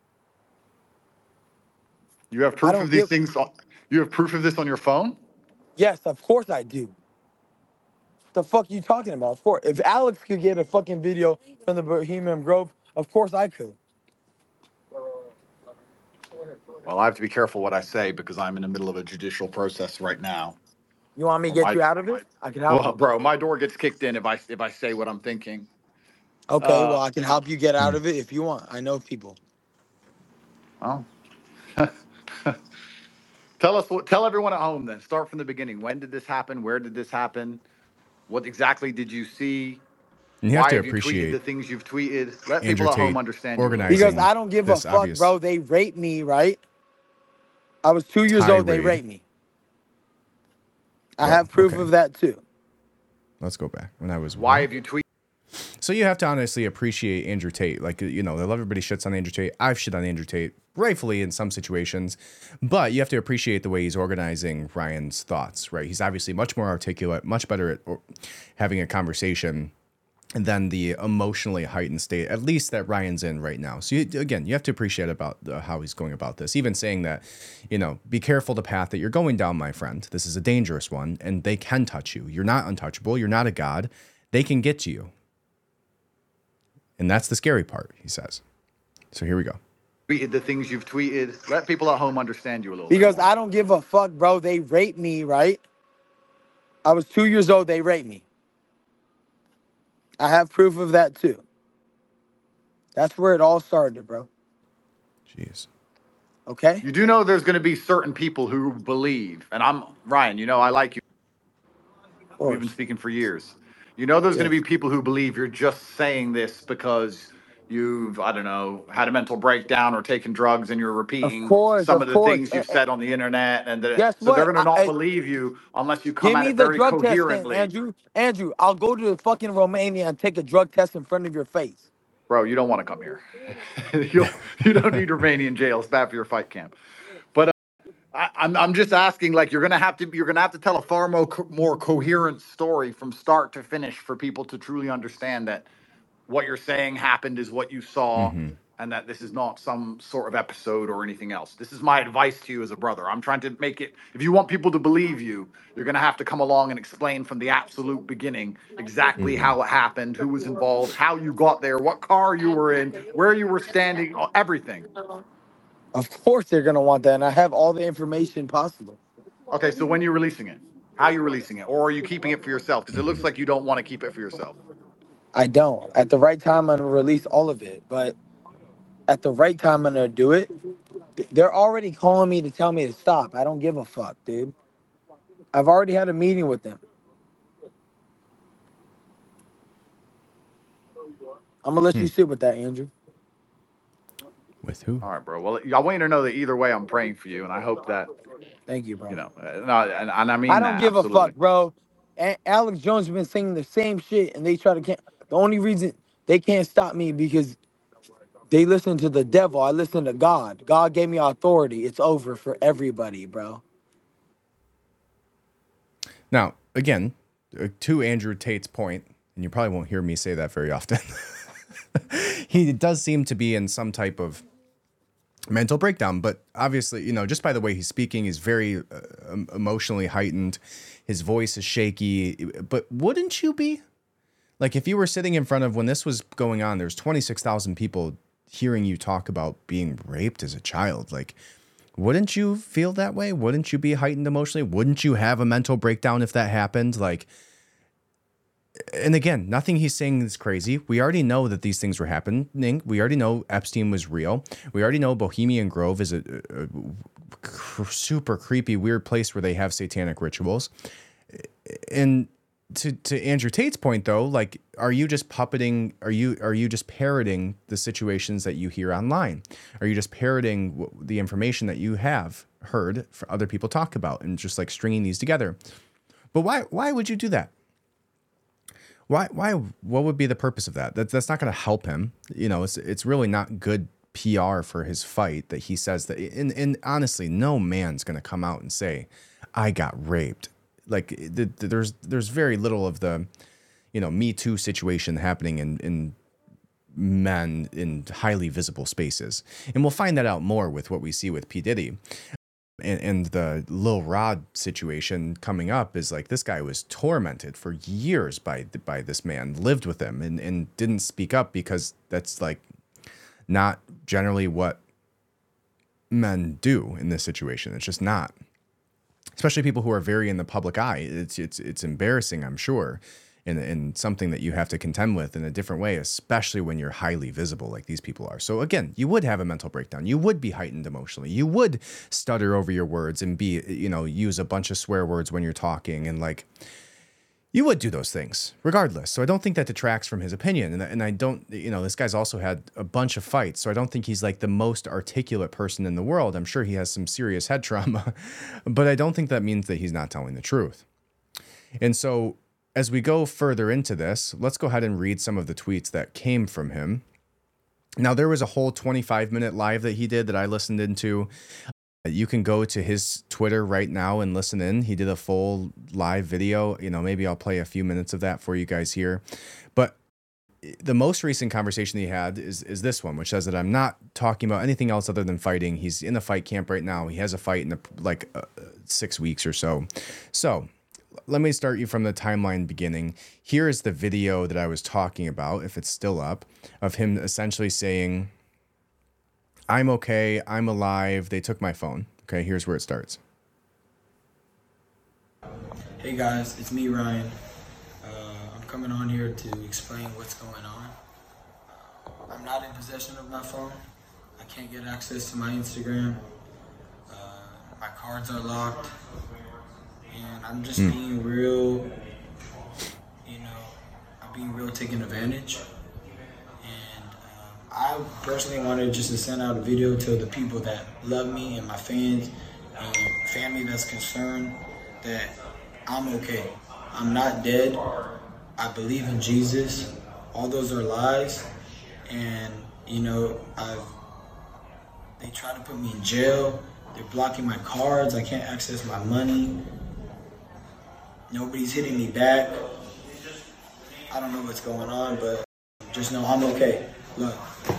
You have proof don't of these give- things. On, you have proof of this on your phone? Yes, of course I do. The fuck you talking about? Of course. If Alex could get a fucking video from the Bohemian Grove, of course I could. Well, I have to be careful what I say because I'm in the middle of a judicial process right now. You want me to Well, get my- you out of it? I can help Well, you. bro, my door gets kicked in if I if I say what I'm thinking. Okay, uh, well, I can help you get out of it if you want. I know people. Oh. Tell us what. Tell everyone at home then. Start from the beginning. When did this happen? Where did this happen? What exactly did you see? And you have Why to have you tweeted appreciate the things you've tweeted? Let Andrew people at Tate home understand. you a little organizing bit. Because I don't give a this fuck, obvious bro. They raped me, right? I was two years old. They tirade. raped me. I Well, have proof okay. of that too. Let's go back when I was Why one. have you tweeted? So you have to honestly appreciate Andrew Tate. Like, you know, everybody shits on Andrew Tate. I've shit on Andrew Tate, rightfully in some situations, but you have to appreciate the way he's organizing Ryan's thoughts, right? He's obviously much more articulate, much better at or, having a conversation than the emotionally heightened state, at least that Ryan's in right now. So you, again, you have to appreciate about uh, how he's going about this, even saying that, you know, be careful the path that you're going down, my friend. This is a dangerous one and they can touch you. You're not untouchable. You're not a god. They can get to you. And that's the scary part, he says. So here we go. Tweeted the things you've tweeted. Let people at home understand you a little Because bit. I don't give a fuck, bro. They raped me, right? I was two years old. They raped me. I have proof of that too. That's where it all started, bro. Jeez. Okay? You do know there's going to be certain people who believe, and I'm Ryan, you know I like you. Of We've been course. speaking for years. You know there's going to Yes. be people who believe you're just saying this because you've, I don't know, had a mental breakdown or taken drugs and you're Of repeating course, some of of the course. things Eh, you've eh, said on the internet. And the, Guess so they're what? going to I, not I, believe you unless you come give at me it the very drug test then, coherently. Andrew. Andrew, I'll go to fucking Romania and take a drug test in front of your face. Bro, you don't want to come here. You'll, you don't need Romanian jail. It's bad for your fight camp. But uh, I, I'm I'm just asking, like you're gonna have to you're gonna have to tell a far more co- more coherent story from start to finish for people to truly understand that what you're saying happened is what you saw, Mm-hmm. and that this is not some sort of episode or anything else. This is my advice to you as a brother. I'm trying to make it, if you want people to believe you, you're going to have to come along and explain from the absolute beginning exactly Mm-hmm. how it happened, who was involved, how you got there, what car you were in, where you were standing, everything. Of course they're gonna want that, and I have all the information possible. Okay, so when you're releasing it, how are you releasing it? Or are you keeping it for yourself? Because it Mm-hmm. looks like you don't want to keep it for yourself. I don't. At the right time, I'm gonna release all of it. But at the right time, I'm gonna do it. They're already calling me to tell me to stop. I don't give a fuck, dude. I've already had a meeting with them. I'm gonna let Hmm. you sit with that, Andrew. With who? All right, bro. Well, I want you to know that either way, I'm praying for you. And I hope that, Thank you, bro. you know, uh, no, and, and I I mean don't that, give a absolutely. fuck, bro. And Alex Jones has been saying the same shit, and they try to can't. The only reason they can't stop me because they listen to the devil. I listen to God. God gave me authority. It's over for everybody, bro. Now, again, uh, to Andrew Tate's point, and you probably won't hear me say that very often, he does seem to be in some type of mental breakdown. But obviously, you know, just by the way he's speaking, he's very uh, em- emotionally heightened. His voice is shaky. But wouldn't you be? Like if you were sitting in front of, when this was going on, there's twenty-six thousand people hearing you talk about being raped as a child. Like, wouldn't you feel that way? Wouldn't you be heightened emotionally? Wouldn't you have a mental breakdown if that happened? Like, and again, nothing he's saying is crazy. We already know that these things were happening. We already know Epstein was real. We already know Bohemian Grove is a, a, a super creepy, weird place where they have satanic rituals. And to to Andrew Tate's point, though, like, are you just puppeting? Are you are you just parroting the situations that you hear online? Are you just parroting w- the information that you have heard for other people talk about and just like stringing these together? But why why would you do that? Why why what would be the purpose of that? That that's not going to help him. You know, it's it's really not good P R for his fight that he says that. And and honestly, no man's going to come out and say, "I got raped." Like the, the, there's there's very little of the, you know, Me Too situation happening in in men in highly visible spaces, and we'll find that out more with what we see with P Diddy. And, and the Lil Rod situation coming up is like this guy was tormented for years by by this man, lived with him, and, and didn't speak up because that's like not generally what men do in this situation. It's just not. Especially people who are very in the public eye. It's it's it's embarrassing, I'm sure, and, and something that you have to contend with in a different way, especially when you're highly visible like these people are. So again, you would have a mental breakdown. You would be heightened emotionally. You would stutter over your words and be, you know, use a bunch of swear words when you're talking, and like, you would do those things regardless. So I don't think that detracts from his opinion. And, and I don't, you know, this guy's also had a bunch of fights. So I don't think he's like the most articulate person in the world. I'm sure he has some serious head trauma, but I don't think that means that he's not telling the truth. And so as we go further into this, let's go ahead and read some of the tweets that came from him. Now, there was a whole twenty-five minute live that he did that I listened into. You can go to his Twitter right now and listen in. He did a full live video. You know, maybe I'll play a few minutes of that for you guys here. But the most recent conversation he had is is this one, which says that I'm not talking about anything else other than fighting. He's in a fight camp right now. He has a fight in the, like uh, six weeks or so. So let me start you from the timeline beginning. Here is the video that I was talking about, if it's still up, of him essentially saying, I'm okay, I'm alive, they took my phone. Okay, here's where it starts. Hey guys, it's me, Ryan. Uh, I'm coming on here to explain what's going on. Uh, I'm not in possession of my phone. I can't get access to my Instagram. Uh, my cards are locked. And I'm just mm. being real, you know, I'm being real taken advantage. And um, I personally wanted just to send out a video to the people that love me and my fans and family that's concerned that I'm okay. I'm not dead. I believe in Jesus. All those are lies. And, you know, I've, they try to put me in jail. They're blocking my cards. I can't access my money. Nobody's hitting me back. I don't know what's going on, but just know I'm okay. Look.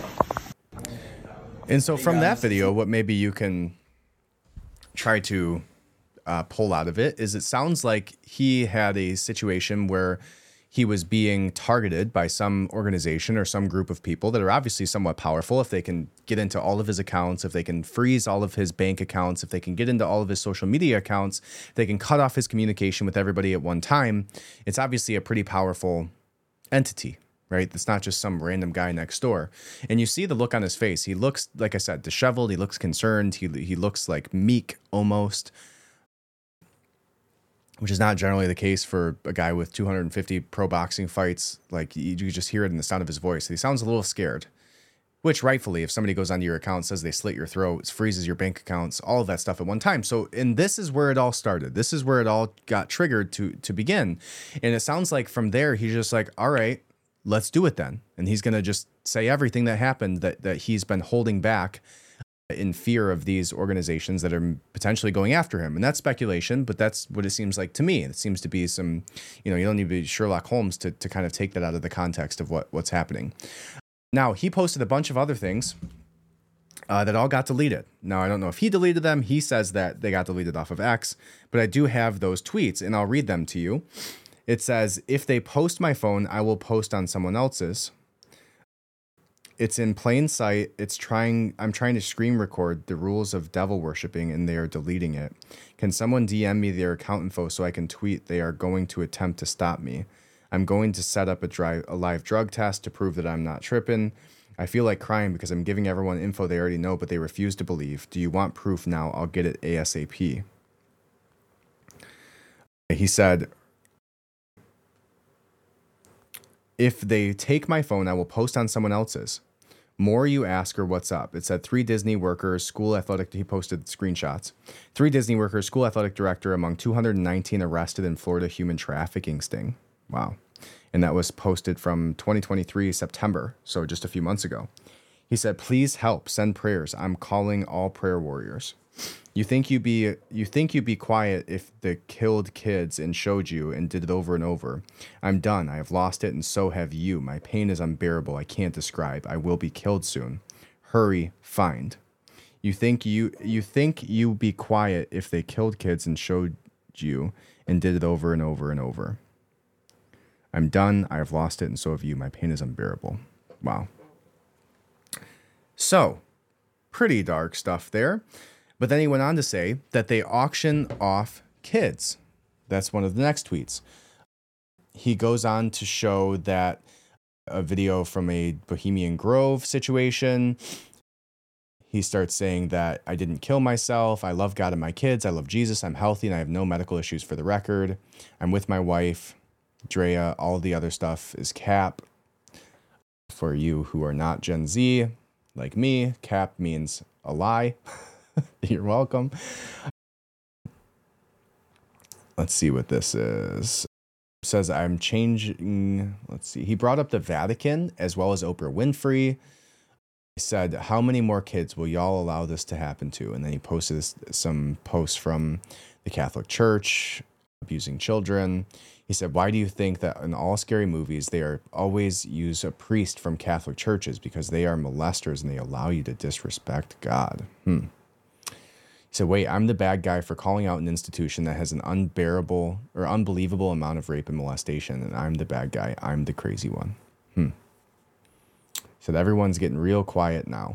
And so from that video, what maybe you can try to uh, pull out of it is it sounds like he had a situation where he was being targeted by some organization or some group of people that are obviously somewhat powerful. If they can get into all of his accounts, if they can freeze all of his bank accounts, if they can get into all of his social media accounts, they can cut off his communication with everybody at one time. It's obviously a pretty powerful entity, right? It's not just some random guy next door. And you see the look on his face. He looks, like I said, disheveled. He looks concerned. He, he looks like meek almost, which is not generally the case for a guy with two hundred fifty pro boxing fights. Like, you, you just hear it in the sound of his voice. He sounds a little scared, which rightfully, if somebody goes onto your account, says they slit your throat, freezes your bank accounts, all of that stuff at one time. So, and this is where it all started. This is where it all got triggered to, to begin. And it sounds like from there, he's just like, all right, let's do it then. And he's going to just say everything that happened that, that he's been holding back in fear of these organizations that are potentially going after him. And that's speculation, but that's what it seems like to me. It seems to be some, you know, you don't need to be Sherlock Holmes to, to kind of take that out of the context of what, what's happening. Now, he posted a bunch of other things uh, that all got deleted. Now, I don't know if he deleted them. He says that they got deleted off of X, but I do have those tweets and I'll read them to you. It says, if they post my phone, I will post on someone else's. It's in plain sight. It's trying, I'm trying to screen record the rules of devil worshiping and they are deleting it. Can someone D M me their account info so I can tweet they are going to attempt to stop me? I'm going to set up a, dry, a live drug test to prove that I'm not tripping. I feel like crying because I'm giving everyone info they already know, but they refuse to believe. Do you want proof now? I'll get it ASAP. He said, if they take my phone, I will post on someone else's. More you ask or what's up. It said three Disney workers, school athletic, he posted screenshots. Three Disney workers, school athletic director among two hundred nineteen arrested in Florida human trafficking sting. Wow. And that was posted from twenty twenty-three, September. So just a few months ago. He said, please help, send prayers. I'm calling all prayer warriors. You think you be you think you'd be quiet if the killed kids and showed you and did it over and over. I'm done. I have lost it and so have you. My pain is unbearable. I can't describe. I will be killed soon. Hurry, find. You think you you think you be quiet if they killed kids and showed you and did it over and over and over. I'm done. I have lost it and so have you. My pain is unbearable. Wow. So, pretty dark stuff there. But then he went on to say that they auction off kids. That's one of the next tweets. He goes on to show that a video from a Bohemian Grove situation. He starts saying that I didn't kill myself. I love God and my kids. I love Jesus. I'm healthy and I have no medical issues for the record. I'm with my wife, Drea. All the other stuff is cap. For you who are not Gen Z, like me, cap means a lie. You're welcome. Let's see what this is. It says I'm changing. Let's see. He brought up the Vatican as well as Oprah Winfrey. He said, how many more kids will y'all allow this to happen to? And then he posted this, some posts from the Catholic Church abusing children. He said, why do you think that in all scary movies, they are always use a priest from Catholic churches? Because they are molesters and they allow you to disrespect God. Hmm. He said, wait, I'm the bad guy for calling out an institution that has an unbearable or unbelievable amount of rape and molestation, and I'm the bad guy. I'm the crazy one. Hmm. He said, everyone's getting real quiet now.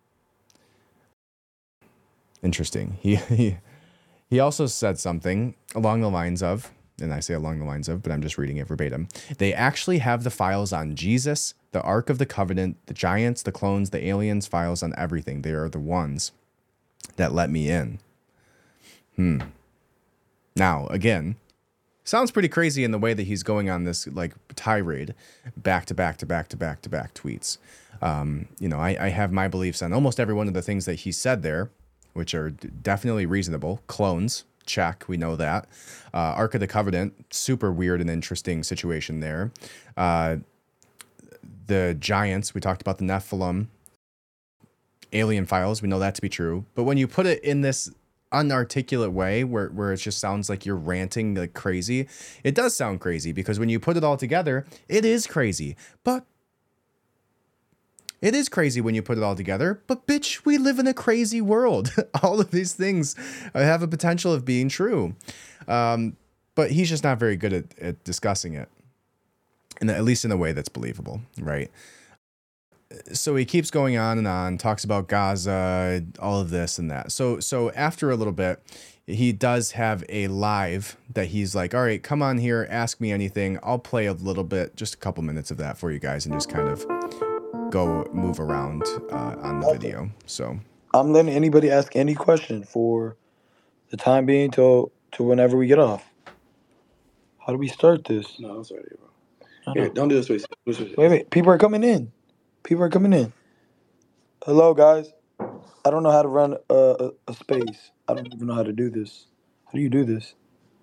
Interesting. He, he, he also said something along the lines of, and I say along the lines of, but I'm just reading it verbatim. They actually have the files on Jesus, the Ark of the Covenant, the giants, the clones, the aliens, files on everything. They are the ones that let me in. Hmm. Now, again, sounds pretty crazy in the way that he's going on this like tirade, back to back to back to back to back tweets. Um, you know, I, I have my beliefs on almost every one of the things that he said there, which are d- definitely reasonable. Clones, check, we know that. Uh, Ark of the Covenant, super weird and interesting situation there. Uh, the giants, we talked about the Nephilim. Alien files, we know that to be true. But when you put it in this unarticulate way where, where it just sounds like you're ranting like crazy, it does sound crazy because when you put it all together, it is crazy. But it is crazy when you put it all together. But bitch, we live in a crazy world. All of these things have a potential of being true. Um, but he's just not very good at, at discussing it, and at least in a way that's believable, right? So he keeps going on and on, talks about Gaza, all of this and that. So so after a little bit, he does have a live that he's like, all right, come on here, ask me anything. I'll play a little bit, just a couple minutes of that for you guys and just kind of go move around uh, on the video. So I'm letting anybody ask any question for the time being till to whenever we get off. How do we start this? No, I'm sorry, bro. Here, don't do this. Wait, wait, wait. People are coming in. People are coming in. Hello, guys. I don't know how to run a, a, a space. I don't even know how to do this. How do you do this?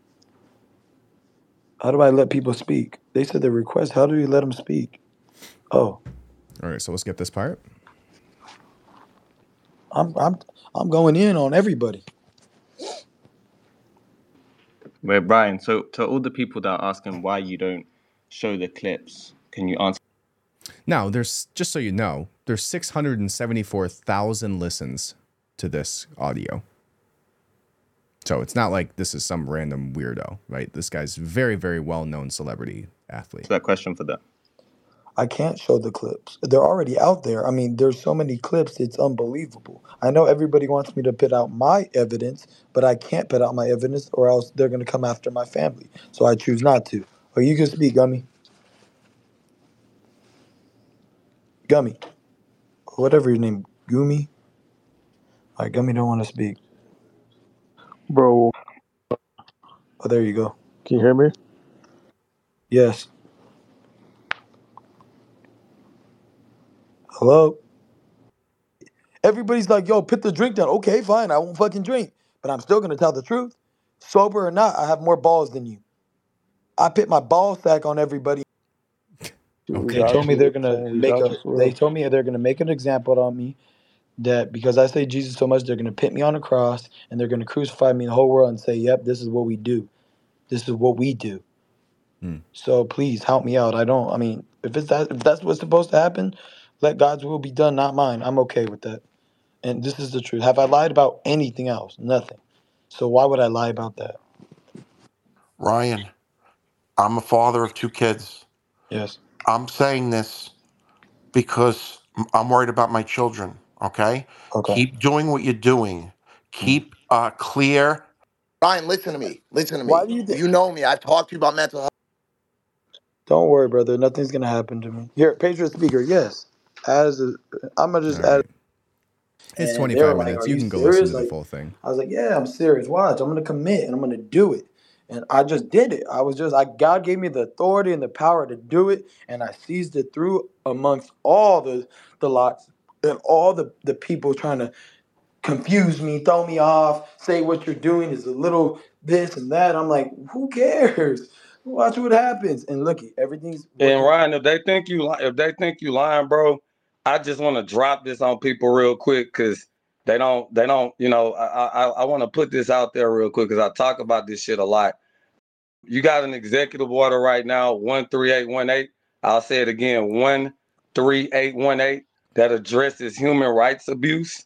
How do I let people speak? They said their request. How do you let them speak? Oh. All right, so let's get this part. I'm I'm I'm going in on everybody. Wait, Brian, so to all the people that are asking why you don't show the clips, can you answer? Now, there's, just so you know, there's six hundred seventy-four thousand listens to this audio. So it's not like this is some random weirdo, right? This guy's very, very well-known celebrity athlete. That question for that. I can't show the clips. They're already out there. I mean, there's so many clips, it's unbelievable. I know everybody wants me to put out my evidence, but I can't put out my evidence or else they're going to come after my family. So I choose not to. Or you can speak, Gummy. Gummy. Whatever your name, Gumi. All right, Gummy don't want to speak. Bro. Oh, there you go. Can you hear me? Yes. Hello? Everybody's like, yo, put the drink down. Okay, fine, I won't fucking drink. But I'm still going to tell the truth. Sober or not, I have more balls than you. I put my ball sack on everybody. Okay. They told me they're going to make a, they told me they're going to make an example on me that because I say Jesus so much, they're going to put me on a cross and they're going to crucify me in the whole world and say, yep, this is what we do. This is what we do. Hmm. So please help me out. I don't, I mean, if it's that, if that's what's supposed to happen, let God's will be done, not mine. I'm okay with that. And this is the truth. Have I lied about anything else? Nothing. So why would I lie about that? Ryan, I'm a father of two kids. Yes. I'm saying this because I'm worried about my children, okay? Okay. Keep doing what you're doing. Keep uh, clear. Ryan, listen to me. Listen to me. Why do you, th- you know me. I've talked to you about mental health. Don't worry, brother. Nothing's going to happen to me. Here, Patriot Speaker, yes. As a, I'm going to just All right. add. It's And twenty-five like, minutes. "Are You you can go serious?" listen to the Like, full thing. I was like, yeah, I'm serious. Watch, I'm going to commit and I'm going to do it. And I just did it. I was just, I God gave me the authority and the power to do it. And I seized it through amongst all the, the lots and all the, the people trying to confuse me, throw me off, say what you're doing is a little this and that. I'm like, who cares? Watch what happens. And look, everything's working. And Ryan, if they think you li- if they think you lying, bro, I just want to drop this on people real quick because they don't they don't you know I I, I want to put this out there real quick because I talk about this shit a lot. You got an executive order right now, one three eight one eight. I'll say it again, one three eight one eight, that addresses human rights abuse.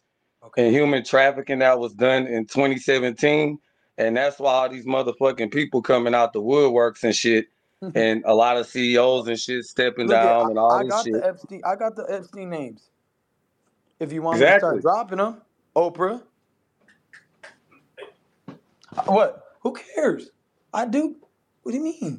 okay. and human trafficking that was done in twenty seventeen. And that's why all these motherfucking people coming out the woodworks and shit, and a lot of C E Os and shit stepping Look at down and all I, I this got shit. the Epstein. I got the Epstein names. If you want me Exactly. to start dropping them, Oprah. What? Who cares? I do. What do you mean?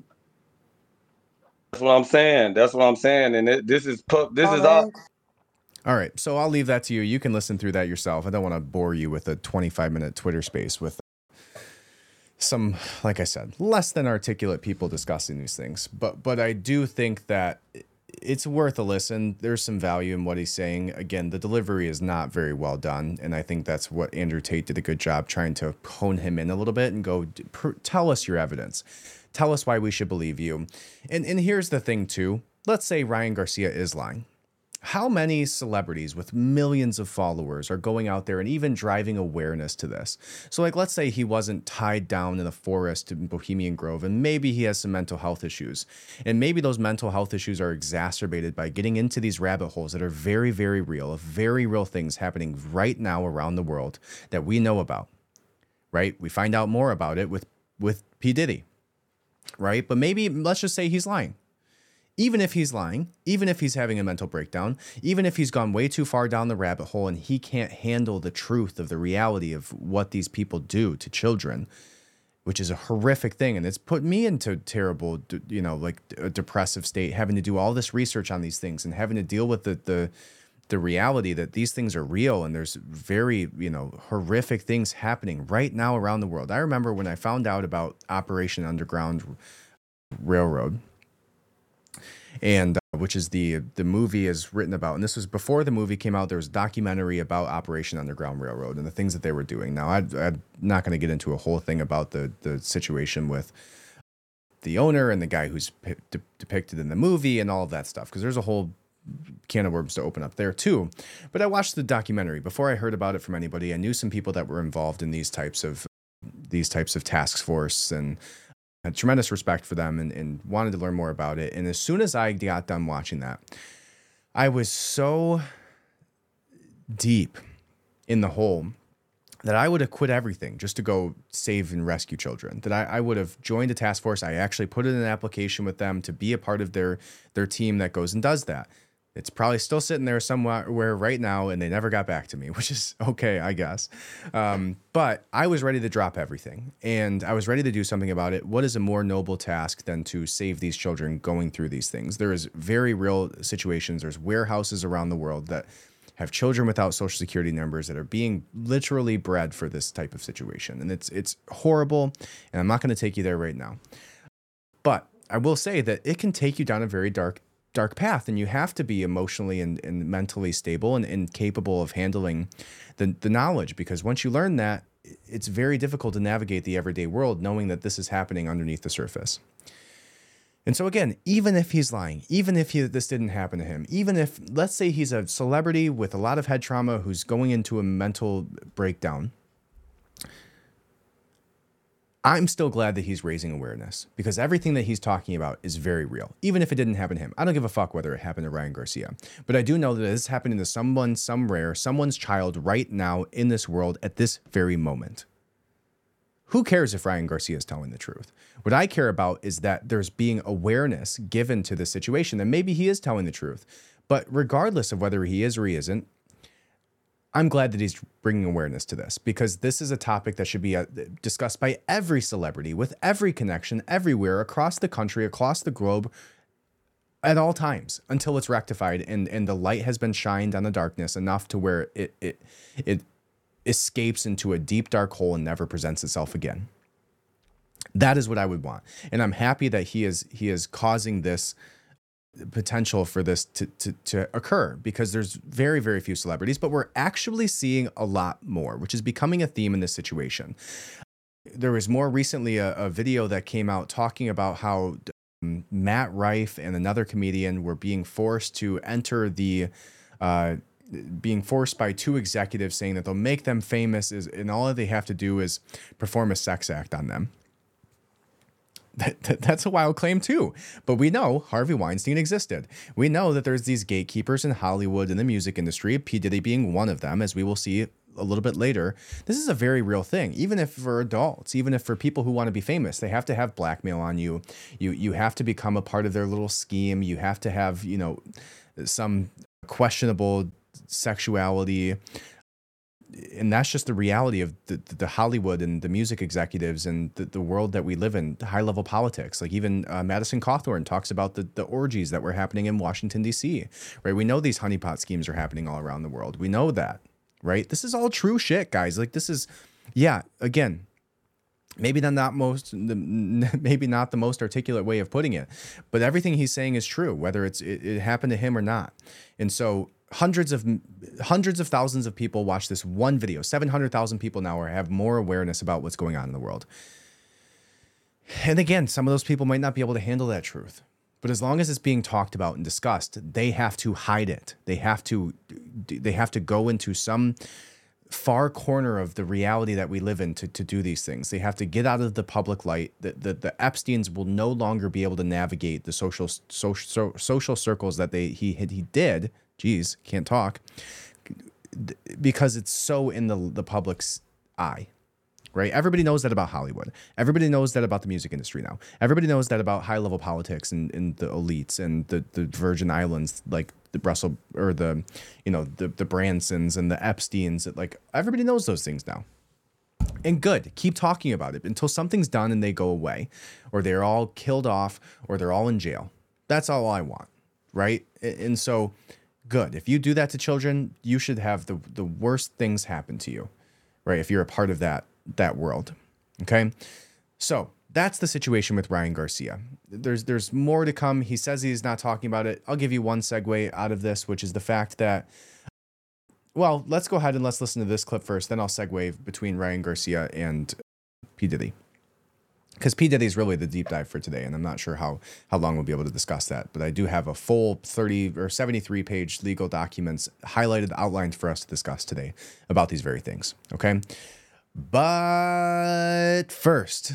That's what I'm saying. That's what I'm saying. And it, this is pu- this Tom is all. Hanks. All right, so I'll leave that to you. You can listen through that yourself. I don't want to bore you with a twenty-five minute Twitter space with some, like I said, less than articulate people discussing these things. But but I do think that it's worth a listen. There's some value in what he's saying. Again, the delivery is not very well done, and I think that's what Andrew Tate did a good job trying to hone him in a little bit and go, tell us your evidence. Tell us why we should believe you. And and here's the thing too. Let's say Ryan Garcia is lying. How many celebrities with millions of followers are going out there and even driving awareness to this? So like, let's say he wasn't tied down in a forest in Bohemian Grove, and maybe he has some mental health issues. And maybe those mental health issues are exacerbated by getting into these rabbit holes that are very, very real, of very real things happening right now around the world that we know about, right? We find out more about it with, with P. Diddy, right? But maybe let's just say he's lying. Even if he's lying, even if he's having a mental breakdown, even if he's gone way too far down the rabbit hole and he can't handle the truth of the reality of what these people do to children, which is a horrific thing. And it's put me into terrible, you know, like a depressive state, having to do all this research on these things and having to deal with the, the, the reality that these things are real. And there's very, you know, horrific things happening right now around the world. I remember when I found out about Operation Underground Railroad, and uh, which is the the movie is written about. And this was before the movie came out. There was a documentary about Operation Underground Railroad and the things that they were doing. Now, I'd, I'm not going to get into a whole thing about the the situation with the owner and the guy who's p- de- depicted in the movie and all of that stuff, because there's a whole can of worms to open up there too. But I watched the documentary before I heard about it from anybody. I knew some people that were involved in these types of these types of task force, and had tremendous respect for them, and, and wanted to learn more about it. And as soon as I got done watching that, I was so deep in the hole that I would have quit everything just to go save and rescue children, that I, I would have joined a task force. I actually put in an application with them to be a part of their, their team that goes and does that. It's probably still sitting there somewhere right now, and they never got back to me, which is okay, I guess. Um, but I was ready to drop everything, and I was ready to do something about it. What is a more noble task than to save these children going through these things? There is very real situations. There's warehouses around the world that have children without social security numbers that are being literally bred for this type of situation. And it's it's horrible, and I'm not going to take you there right now. But I will say that it can take you down a very dark dark path, and you have to be emotionally and, and mentally stable and, and capable of handling the, the knowledge, because once you learn that, it's very difficult to navigate the everyday world knowing that this is happening underneath the surface. And so again, even if he's lying, even if he, this didn't happen to him, even if, let's say he's a celebrity with a lot of head trauma who's going into a mental breakdown, I'm still glad that he's raising awareness, because everything that he's talking about is very real, even if it didn't happen to him. I don't give a fuck whether it happened to Ryan Garcia, but I do know that this is happening to someone, somewhere, someone's child right now in this world at this very moment. Who cares if Ryan Garcia is telling the truth? What I care about is that there's being awareness given to the situation, that maybe he is telling the truth, but regardless of whether he is or he isn't, I'm glad that he's bringing awareness to this, because this is a topic that should be uh, discussed by every celebrity with every connection everywhere across the country, across the globe, at all times until it's rectified and, and the light has been shined on the darkness enough to where it, it, it escapes into a deep, dark hole and never presents itself again. That is what I would want. And I'm happy that he is, he is causing this potential for this to, to, to occur, because there's very, very few celebrities, but we're actually seeing a lot more, which is becoming a theme in this situation. There was more recently a, a video that came out talking about how um, Matt Rife and another comedian were being forced to enter the, uh, being forced by two executives saying that they'll make them famous, is, and all they have to do is perform a sex act on them. That, that, that's a wild claim too. But we know Harvey Weinstein existed. We know that there's these gatekeepers in Hollywood in the music industry, P. Diddy being one of them, as we will see a little bit later, this is a very real thing. Even if for adults, even if for people who want to be famous, they have to have blackmail on you. You you have to become a part of their little scheme. You have to have, you know, some questionable sexuality. And that's just the reality of the, the Hollywood and the music executives and the, the world that we live in, high level politics. Like even uh, Madison Cawthorn talks about the, the orgies that were happening in Washington, D C, right? We know these honeypot schemes are happening all around the world. We know that, right? This is all true shit, guys. Like this is, yeah, again, maybe not, not most, maybe not the most articulate way of putting it, but everything he's saying is true, whether it's, it, it happened to him or not. And so hundreds of hundreds of thousands of people watch this one video. seven hundred thousand people now are, have more awareness about what's going on in the world. And again, some of those people might not be able to handle that truth. But as long as it's being talked about and discussed, they have to hide it. They have to they have to go into some far corner of the reality that we live in to, to do these things. They have to get out of the public light. The, the, the Epsteins will no longer be able to navigate the social social social circles that they he he did. Geez, can't talk, because it's so in the the public's eye, right? Everybody knows that about Hollywood. Everybody knows that about the music industry now. Everybody knows that about high level politics and, and the elites and the, the Virgin Islands, like the Brussels or the, you know, the, the Bransons and the Epsteins. Like everybody knows those things now. And good, keep talking about it until something's done and they go away, or they're all killed off, or they're all in jail. That's all I want, right? And so, good. If you do that to children, you should have the, the worst things happen to you, right? If you're a part of that, that world. Okay. So that's the situation with Ryan Garcia. There's, there's more to come. He says he's not talking about it. I'll give you one segue out of this, which is the fact that, well, let's go ahead and let's listen to this clip first. Then I'll segue between Ryan Garcia and P. Diddy. Because P. Diddy is really the deep dive for today, and I'm not sure how how long we'll be able to discuss that. But I do have a full thirty or seventy-three page legal documents highlighted, outlined for us to discuss today about these very things. Okay, but first,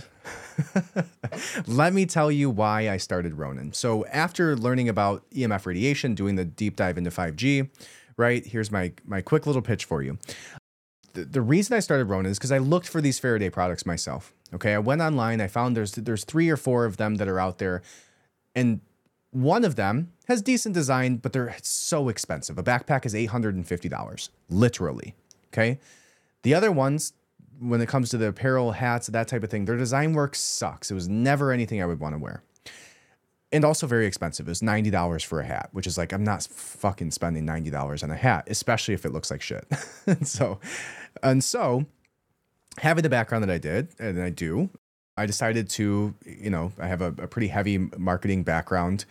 let me tell you why I started Ronin. So after learning about E M F radiation, doing the deep dive into five G, right? Here's my my quick little pitch for you. The, the reason I started Ronin is because I looked for these Faraday products myself. Okay, I went online, I found there's there's three or four of them that are out there, and one of them has decent design, but they're so expensive. A backpack is eight hundred fifty dollars, literally. Okay, the other ones, when it comes to the apparel, hats, that type of thing, their design work sucks. It was never anything I would want to wear. And also very expensive. It was ninety dollars for a hat, which is like, I'm not fucking spending ninety dollars on a hat, especially if it looks like shit. and so, and so, having the background that I did, and I do, I decided to, you know, I have a, a pretty heavy marketing background.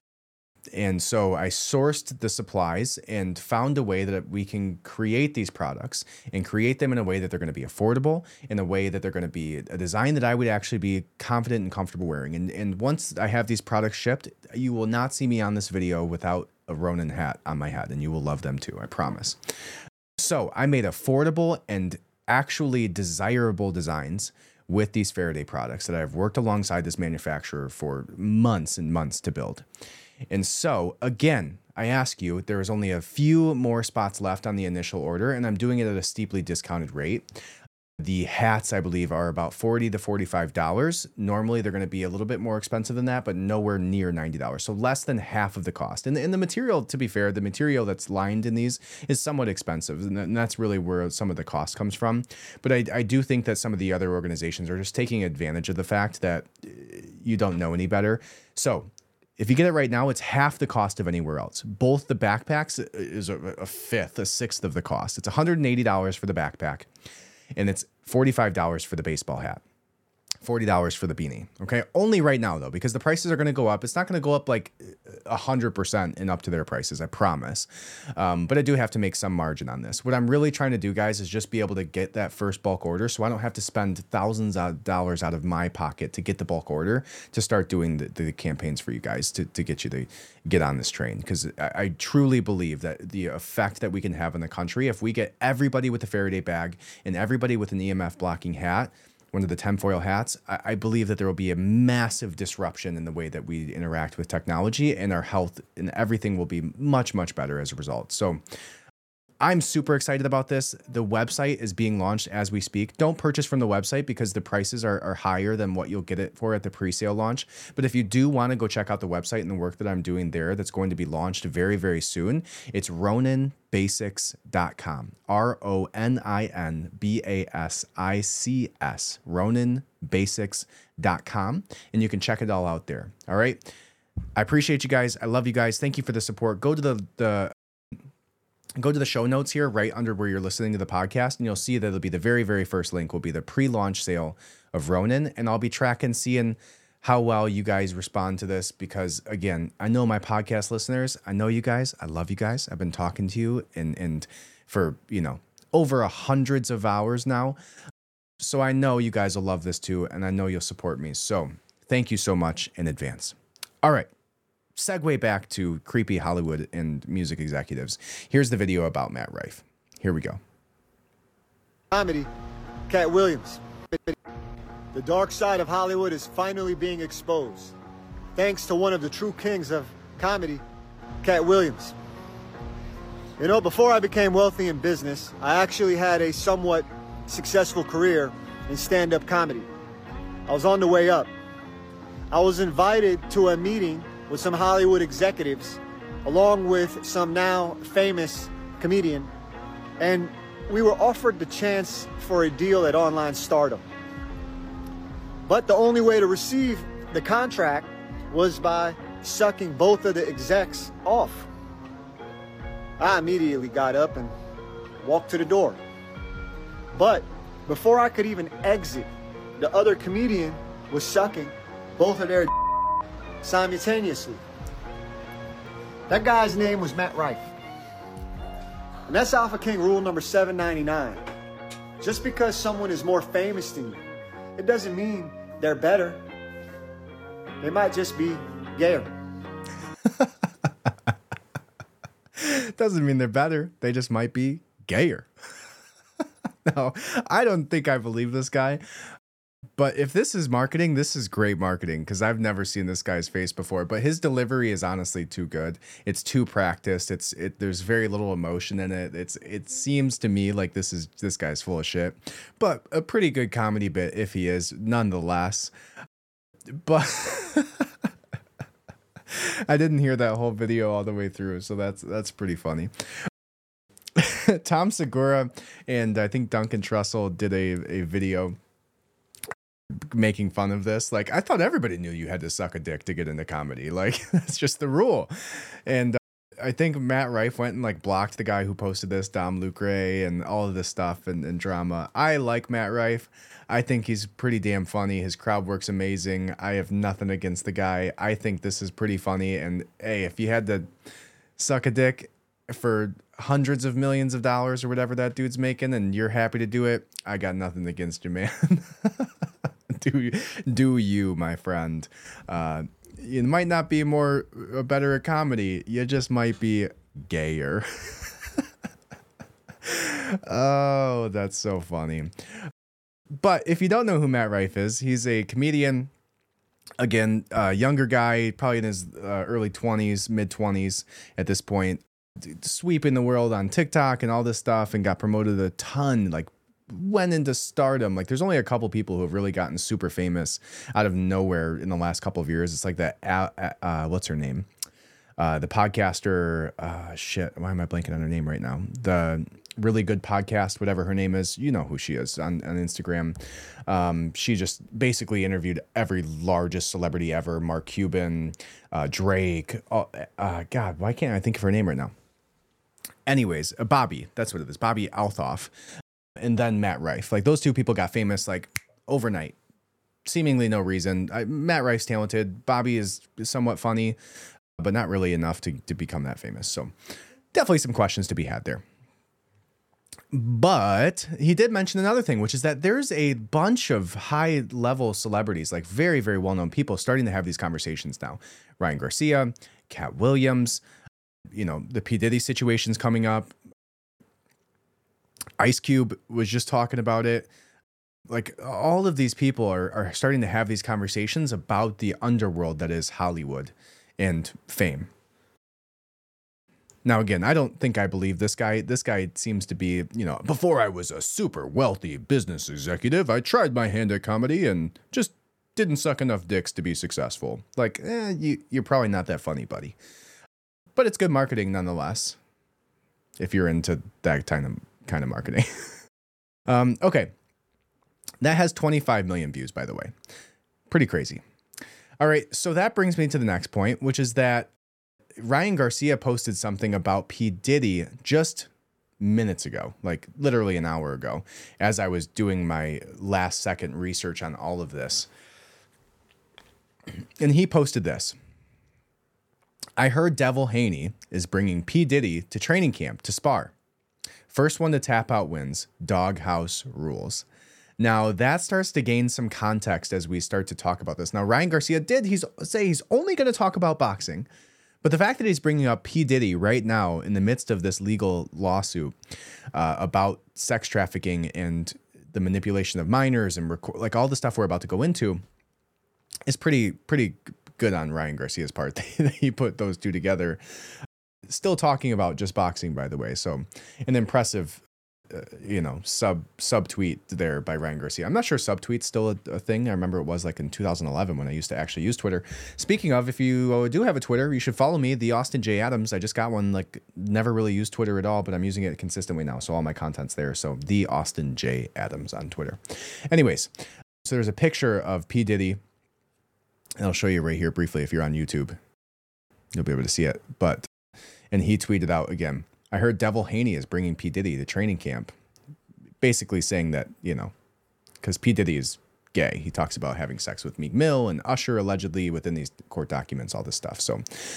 And so I sourced the supplies and found a way that we can create these products and create them in a way that they're going to be affordable, in a way that they're going to be a design that I would actually be confident and comfortable wearing. And, and once I have these products shipped, you will not see me on this video without a Ronin hat on my head, and you will love them too, I promise. So I made affordable and actually desirable designs with these Faraday products that I've worked alongside this manufacturer for months and months to build. And so, again, I ask you, there is only a few more spots left on the initial order, and I'm doing it at a steeply discounted rate. The hats, I believe, are about forty to forty-five dollars. Normally, they're going to be a little bit more expensive than that, but nowhere near ninety dollars. So less than half of the cost. And the, and the material, to be fair, the material that's lined in these is somewhat expensive. And that's really where some of the cost comes from. But I, I do think that some of the other organizations are just taking advantage of the fact that you don't know any better. So if you get it right now, it's half the cost of anywhere else. Both the backpacks is a, a fifth, a sixth of the cost. It's one hundred eighty dollars for the backpack, and it's forty-five dollars for the baseball hat, forty dollars for the beanie. Okay, only right now though, because the prices are going to go up. It's not going to go up like one hundred percent and up to their prices, I promise. Um, but I do have to make some margin on this. What I'm really trying to do, guys, is just be able to get that first bulk order, so I don't have to spend thousands of dollars out of my pocket to get the bulk order to start doing the, the campaigns for you guys to, to get you to get on this train. Because I, I truly believe that the effect that we can have in the country, if we get everybody with a Faraday bag and everybody with an E M F blocking hat, one of the tinfoil hats, I, I believe that there will be a massive disruption in the way that we interact with technology, and our health and everything will be much, much better as a result. So I'm super excited about this. The website is being launched as we speak. Don't purchase from the website because the prices are, are higher than what you'll get it for at the pre-sale launch. But if you do want to go check out the website and the work that I'm doing there, that's going to be launched very, very soon, it's ronin basics dot com. R O N I N B A S I C S. ronin basics dot com. And you can check it all out there. All right. I appreciate you guys. I love you guys. Thank you for the support. Go to the, the, Go to the show notes here right under where you're listening to the podcast, and you'll see that it'll be the very, very first link will be the pre-launch sale of Ronin. And I'll be tracking, seeing how well you guys respond to this, because again, I know my podcast listeners, I know you guys, I love you guys. I've been talking to you and, and for, you know, over a hundreds of hours now. So I know you guys will love this too. And I know you'll support me. So thank you so much in advance. All right. Segue back to creepy Hollywood and music executives. Here's the video about Matt Rife. Here we go. Comedy, Cat Williams. The dark side of Hollywood is finally being exposed, thanks to one of the true kings of comedy, Cat Williams. You know, before I became wealthy in business, I actually had a somewhat successful career in stand-up comedy. I was on the way up. I was invited to a meeting with some Hollywood executives, along with some now famous comedian, and we were offered the chance for a deal at Online Stardom. But the only way to receive the contract was by sucking both of the execs off. I immediately got up and walked to the door. But before I could even exit, the other comedian was sucking both of their simultaneously. That guy's name was Matt Rife. And that's Alpha King rule number seven ninety-nine. Just because someone is more famous than you, it doesn't mean they're better. They might just be gayer. Doesn't mean they're better. They just might be gayer. No, I don't think I believe this guy. But if this is marketing, this is great marketing, because I've never seen this guy's face before. But his delivery is honestly too good. It's too practiced. It's it. There's very little emotion in it. It's it seems to me like this is this guy's full of shit. But a pretty good comedy bit if he is, nonetheless. But I didn't hear that whole video all the way through, so that's that's pretty funny. Tom Segura and I think Duncan Trussell did a a video making fun of this. Like, I thought everybody knew you had to suck a dick to get into comedy. Like, that's just the rule. And uh, I think Matt Rife went and like blocked the guy who posted this, Dom Lucre, and all of this stuff and, and drama. I like Matt Rife. I think he's pretty damn funny. His crowd work's amazing. I have nothing against the guy. I think this is pretty funny. And hey, if you had to suck a dick for hundreds of millions of dollars or whatever that dude's making and you're happy to do it, I got nothing against you, man. do, do you, my friend. Uh, you might not be more uh, better at comedy. You just might be gayer. Oh, that's so funny. But if you don't know who Matt Rife is, he's a comedian. Again, uh, younger guy, probably in his uh, early twenties, mid twenties at this point, sweeping the world on TikTok and all this stuff, and got promoted a ton, like went into stardom. Like, there's only a couple people who have really gotten super famous out of nowhere in the last couple of years. It's like that, uh, uh, what's her name? Uh, the podcaster, uh, shit, why am I blanking on her name right now? The really good podcast, whatever her name is, you know who she is on, on Instagram. Um, she just basically interviewed every largest celebrity ever, Mark Cuban, uh, Drake. Oh, uh, God, why can't I think of her name right now? Anyways, uh, Bobby, that's what it is, Bobby Althoff. And then Matt Rife. Like, those two people got famous like overnight. Seemingly no reason. I, Matt Rife's talented. Bobby is, is somewhat funny, but not really enough to, to become that famous. So definitely some questions to be had there. But he did mention another thing, which is that there's a bunch of high level celebrities, like very, very well-known people, starting to have these conversations now. Ryan Garcia, Cat Williams, you know, the P. Diddy situation's coming up. Ice Cube was just talking about it. Like, all of these people are, are starting to have these conversations about the underworld that is Hollywood and fame. Now, again, I don't think I believe this guy. This guy seems to be, you know, before I was a super wealthy business executive, I tried my hand at comedy and just didn't suck enough dicks to be successful. Like, eh, you, you're probably not that funny, buddy. But it's good marketing nonetheless, if you're into that kind of, kind of marketing. um, okay. That has twenty-five million views, by the way. Pretty crazy. All right, so that brings me to the next point, which is that Ryan Garcia posted something about P. Diddy just minutes ago, like literally an hour ago, as I was doing my last second research on all of this. And he posted this. I heard Devil Haney is bringing P. Diddy to training camp to spar. First one to tap out wins. Doghouse rules. Now, that starts to gain some context as we start to talk about this. Now, Ryan Garcia did he's say he's only going to talk about boxing. But the fact that he's bringing up P. Diddy right now in the midst of this legal lawsuit uh, about sex trafficking and the manipulation of minors and record, like all the stuff we're about to go into is pretty pretty good on Ryan Garcia's part. He put those two together. Still talking about just boxing, by the way. So an impressive, uh, you know, sub sub tweet there by Ryan Garcia. I'm not sure subtweet's still a, a thing. I remember it was like in two thousand eleven when I used to actually use Twitter. Speaking of, if you do have a Twitter, you should follow me, the Austin J. Adams. I just got one. Like, never really used Twitter at all, but I'm using it consistently now. So all my content's there. So the Austin J. Adams on Twitter. Anyways, so there's a picture of P. Diddy, and I'll show you right here briefly if you're on YouTube. You'll be able to see it. But and he tweeted out again, I heard Devil Haney is bringing P. Diddy to training camp. Basically saying that, you know, because P. Diddy is gay. He talks about having sex with Meek Mill and Usher allegedly within these court documents, all this stuff. So,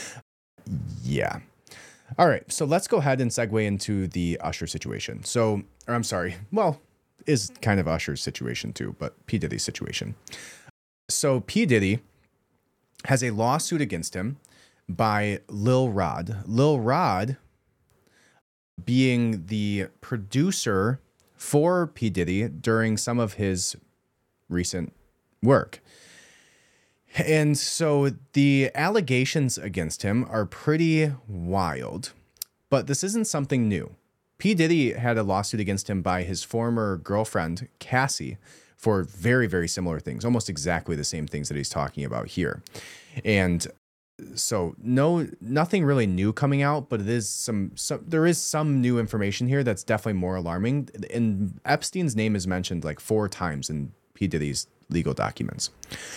yeah. All right. So let's go ahead and segue into the Usher situation. So, or I'm sorry. Well, is kind of Usher's situation too, but P. Diddy's situation. So P. Diddy has a lawsuit against him by Lil Rod. Lil Rod being the producer for P. Diddy during some of his recent work. And so the allegations against him are pretty wild, but this isn't something new. P. Diddy had a lawsuit against him by his former girlfriend, Cassie, for very, very similar things, almost exactly the same things that he's talking about here. And so no, nothing really new coming out, but it is some, some, there is some new information here that's definitely more alarming. And Epstein's name is mentioned like four times in P. Diddy's legal documents.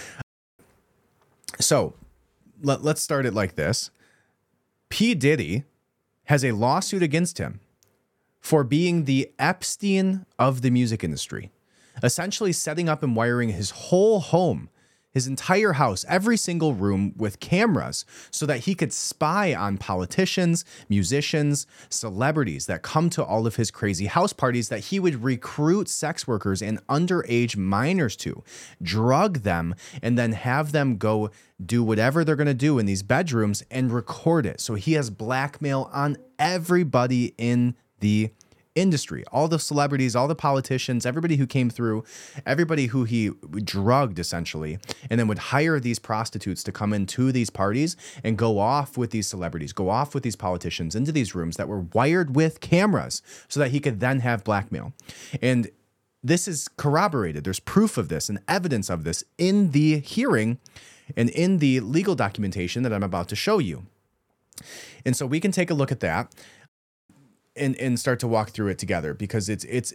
So let, let's start it like this. P. Diddy has a lawsuit against him for being the Epstein of the music industry, essentially setting up and wiring his whole home, his entire house, every single room with cameras so that he could spy on politicians, musicians, celebrities that come to all of his crazy house parties that he would recruit sex workers and underage minors to, drug them, and then have them go do whatever they're going to do in these bedrooms and record it. So he has blackmail on everybody in the industry, all the celebrities, all the politicians, everybody who came through, everybody who he drugged essentially, and then would hire these prostitutes to come into these parties and go off with these celebrities, go off with these politicians into these rooms that were wired with cameras so that he could then have blackmail. And this is corroborated. There's proof of this and evidence of this in the hearing and in the legal documentation that I'm about to show you. And so we can take a look at that and, and start to walk through it together, because it's it's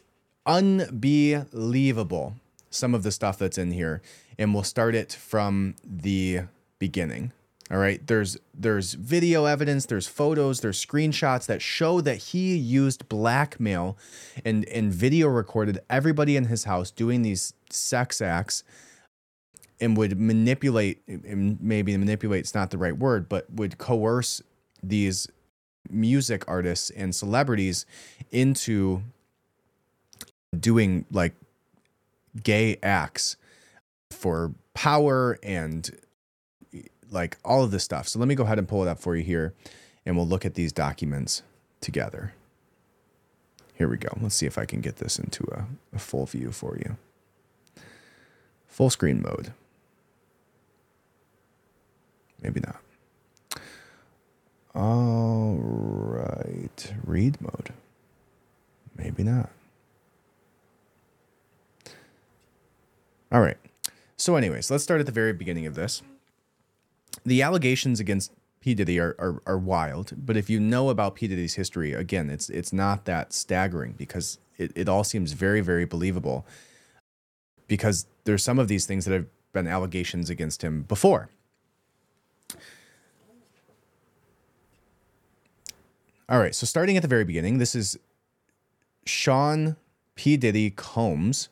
unbelievable, some of the stuff that's in here. And we'll start it from the beginning. All right. There's there's video evidence, there's photos, there's screenshots that show that he used blackmail and, and video recorded everybody in his house doing these sex acts and would manipulate, and maybe manipulate's not the right word, but would coerce these music artists and celebrities into doing like gay acts for power and like all of this stuff. So let me go ahead and pull it up for you here, and we'll look at these documents together. Here we go. Let's see if I can get this into a, a full view for you. Full screen mode. Maybe not. All right. it read mode? Maybe not. All right. So anyways, let's start at the very beginning of this. The allegations against P. Diddy are, are, are wild, but if you know about P. Diddy's history, again, it's it's not that staggering because it, it all seems very, very believable because there's some of these things that have been allegations against him before. All right, so starting at the very beginning, this is Sean P. Diddy Combs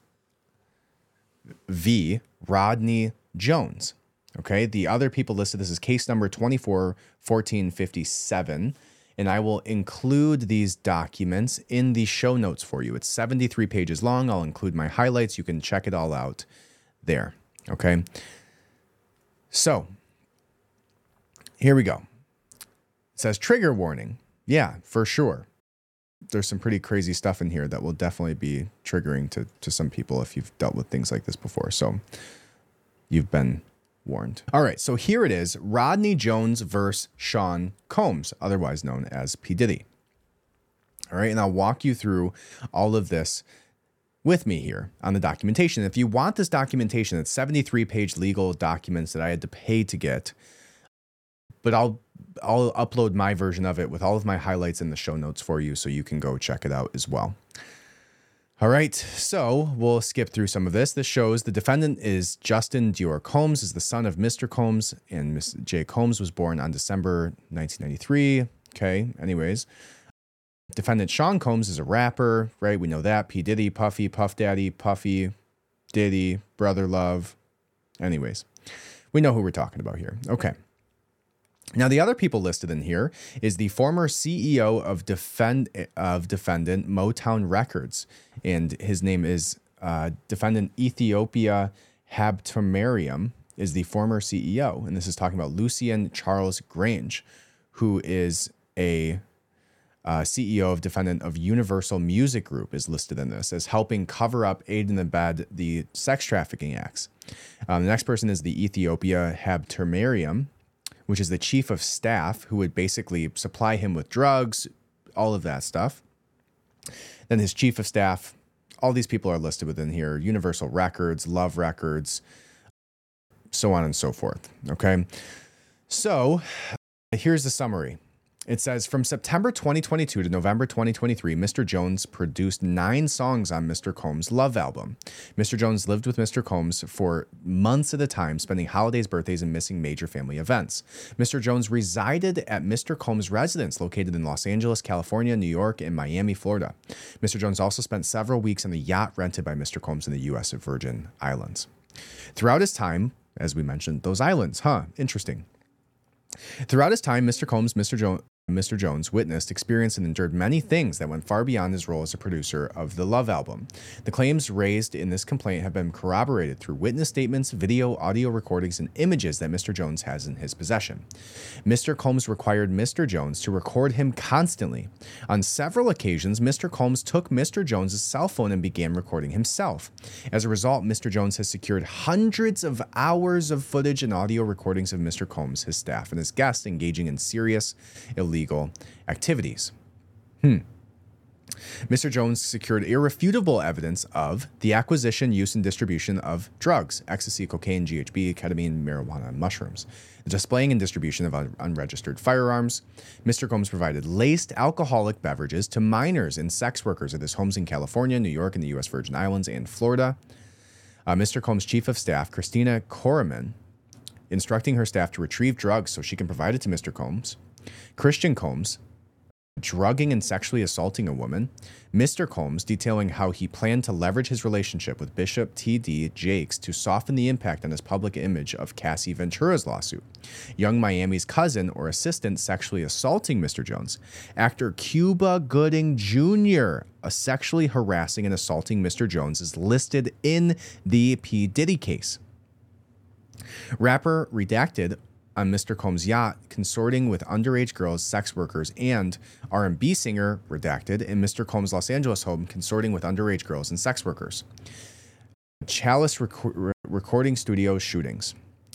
v. Rodney Jones. Okay, the other people listed, this is case number twenty-four fourteen fifty-seven, and I will include these documents in the show notes for you. It's seventy-three pages long. I'll include my highlights. You can check it all out there. Okay, so here we go. It says trigger warning. Yeah, for sure. There's some pretty crazy stuff in here that will definitely be triggering to, to some people if you've dealt with things like this before. So you've been warned. All right, so here it is. Rodney Jones versus Sean Combs, otherwise known as P. Diddy. All right, and I'll walk you through all of this with me here on the documentation. If you want this documentation, it's seventy-three page legal documents that I had to pay to get, but I'll I'll upload my version of it with all of my highlights in the show notes for you so you can go check it out as well. All right, so we'll skip through some of this. This shows the defendant is Justin Dior Combs, is the son of Mister Combs, and Miss J. Combs was born on December nineteen ninety-three. Okay, anyways. Defendant Sean Combs is a rapper, right? We know that. P. Diddy, Puffy, Puff Daddy, Puffy, Diddy, Brother Love. Anyways, we know who we're talking about here. Okay. Now, the other people listed in here is the former C E O of defend of defendant Motown Records, and his name is uh, defendant Ethiopia Habtemariam is the former C E O, and this is talking about Lucien Charles Grange, who is a uh, C E O of defendant of Universal Music Group, is listed in this as helping cover up, aid and abet the sex trafficking acts. Um, the next person is the Ethiopia Habtemariam, which is the chief of staff who would basically supply him with drugs, all of that stuff. Then his chief of staff, all these people are listed within here, Universal Records, Love Records, so on and so forth, okay? So here's the summary. It says, from September twenty twenty-two to November twenty twenty-three, Mister Jones produced nine songs on Mister Combs' Love album. Mister Jones lived with Mister Combs for months at a time, spending holidays, birthdays, and missing major family events. Mister Jones resided at Mister Combs' residence located in Los Angeles, California, New York, and Miami, Florida. Mister Jones also spent several weeks on the yacht rented by Mister Combs in the U S Virgin Islands. Throughout his time, as we mentioned, those islands, huh? Interesting. Throughout his time, Mister Combs, Mister Jones, Mister Jones witnessed, experienced, and endured many things that went far beyond his role as a producer of the Love album. The claims raised in this complaint have been corroborated through witness statements, video, audio recordings, and images that Mister Jones has in his possession. Mister Combs required Mister Jones to record him constantly. On several occasions, Mister Combs took Mister Jones's cell phone and began recording himself. As a result, Mister Jones has secured hundreds of hours of footage and audio recordings of Mister Combs, his staff, and his guests engaging in serious illegal activities. Hmm. Mister Jones secured irrefutable evidence of the acquisition, use, and distribution of drugs, ecstasy, cocaine, G H B, ketamine, marijuana, and mushrooms, the displaying and distribution of un- unregistered firearms. Mister Combs provided laced alcoholic beverages to minors and sex workers at his homes in California, New York, and the U S Virgin Islands, and Florida. Uh, Mister Combs' chief of staff, Christina Koreman, instructing her staff to retrieve drugs so she can provide it to Mister Combs. Christian Combs, drugging and sexually assaulting a woman. Mister Combs detailing how he planned to leverage his relationship with Bishop T D Jakes to soften the impact on his public image of Cassie Ventura's lawsuit. Young Miami's cousin or assistant sexually assaulting Mister Jones. Actor Cuba Gooding Junior, a sexually harassing and assaulting Mister Jones, is listed in the P. Diddy case. Rapper Redacted on Mister Combs' yacht, consorting with underage girls, sex workers, and R and B singer Redacted in Mister Combs' Los Angeles home, consorting with underage girls and sex workers. Chalice rec- recording studio shootings.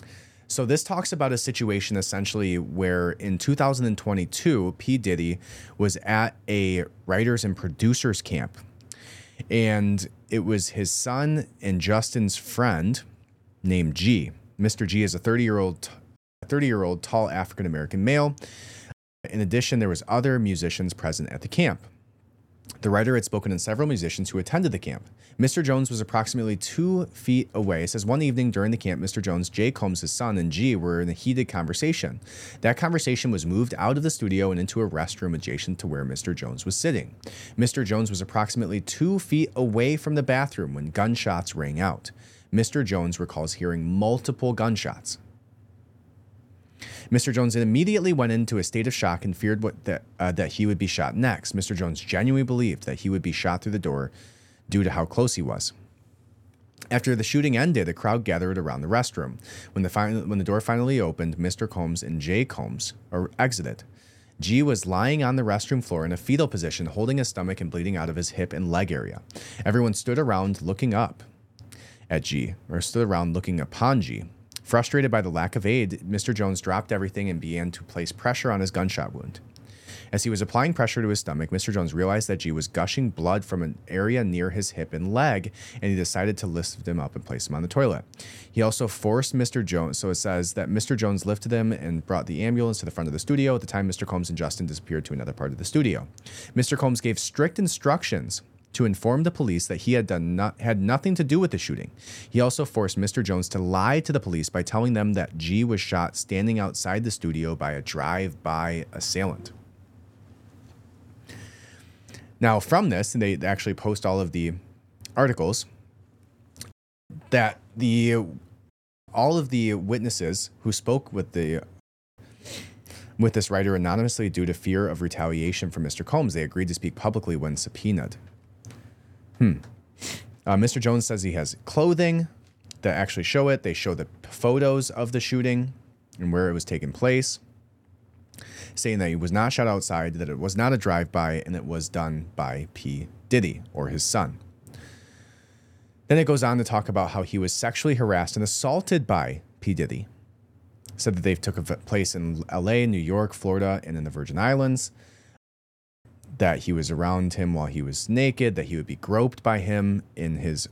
So this talks about a situation essentially where in two thousand twenty-two, P. Diddy was at a writers and producers camp. And it was his son and Justin's friend named G. Mister G is a thirty-year-old thirty-year-old tall African-American male. In addition, there was other musicians present at the camp. The writer had spoken to several musicians who attended the camp. Mister Jones was approximately two feet away. It says one evening during the camp, Mister Jones, Jay Combs, his son, and G were in a heated conversation. That conversation was moved out of the studio and into a restroom adjacent to where Mister Jones was sitting. Mister Jones was approximately two feet away from the bathroom when gunshots rang out. Mister Jones recalls hearing multiple gunshots. Mister Jones immediately went into a state of shock and feared what that, uh, that he would be shot next. Mister Jones genuinely believed that he would be shot through the door due to how close he was. After the shooting ended, a crowd gathered around the restroom. When the, fin- when the door finally opened, Mister Combs and Jay Combs or exited. G was lying on the restroom floor in a fetal position, holding his stomach and bleeding out of his hip and leg area. Everyone stood around looking up at G, or stood around looking upon G. Frustrated by the lack of aid, Mister Jones dropped everything and began to place pressure on his gunshot wound. As he was applying pressure to his stomach, Mister Jones realized that G was gushing blood from an area near his hip and leg, and he decided to lift him up and place him on the toilet. He also forced Mister Jones, so it says that Mister Jones lifted him and brought the ambulance to the front of the studio. At the time, Mister Combs and Justin disappeared to another part of the studio. Mister Combs gave strict instructions to inform the police that he had done not, had nothing to do with the shooting. He also forced Mister Jones to lie to the police by telling them that G was shot standing outside the studio by a drive-by assailant. Now, from this, and they actually post all of the articles, that the all of the witnesses who spoke with the with this writer anonymously due to fear of retaliation from Mister Combs, they agreed to speak publicly when subpoenaed. Hmm. Uh, Mister Jones says he has clothing that actually show it. They show the photos of the shooting and where it was taking place, saying that he was not shot outside, that it was not a drive-by, and it was done by P. Diddy, or his son. Then it goes on to talk about how he was sexually harassed and assaulted by P. Diddy. Said that they took place in L A, New York, Florida, and in the Virgin Islands. That he was around him while he was naked, that he would be groped by him in his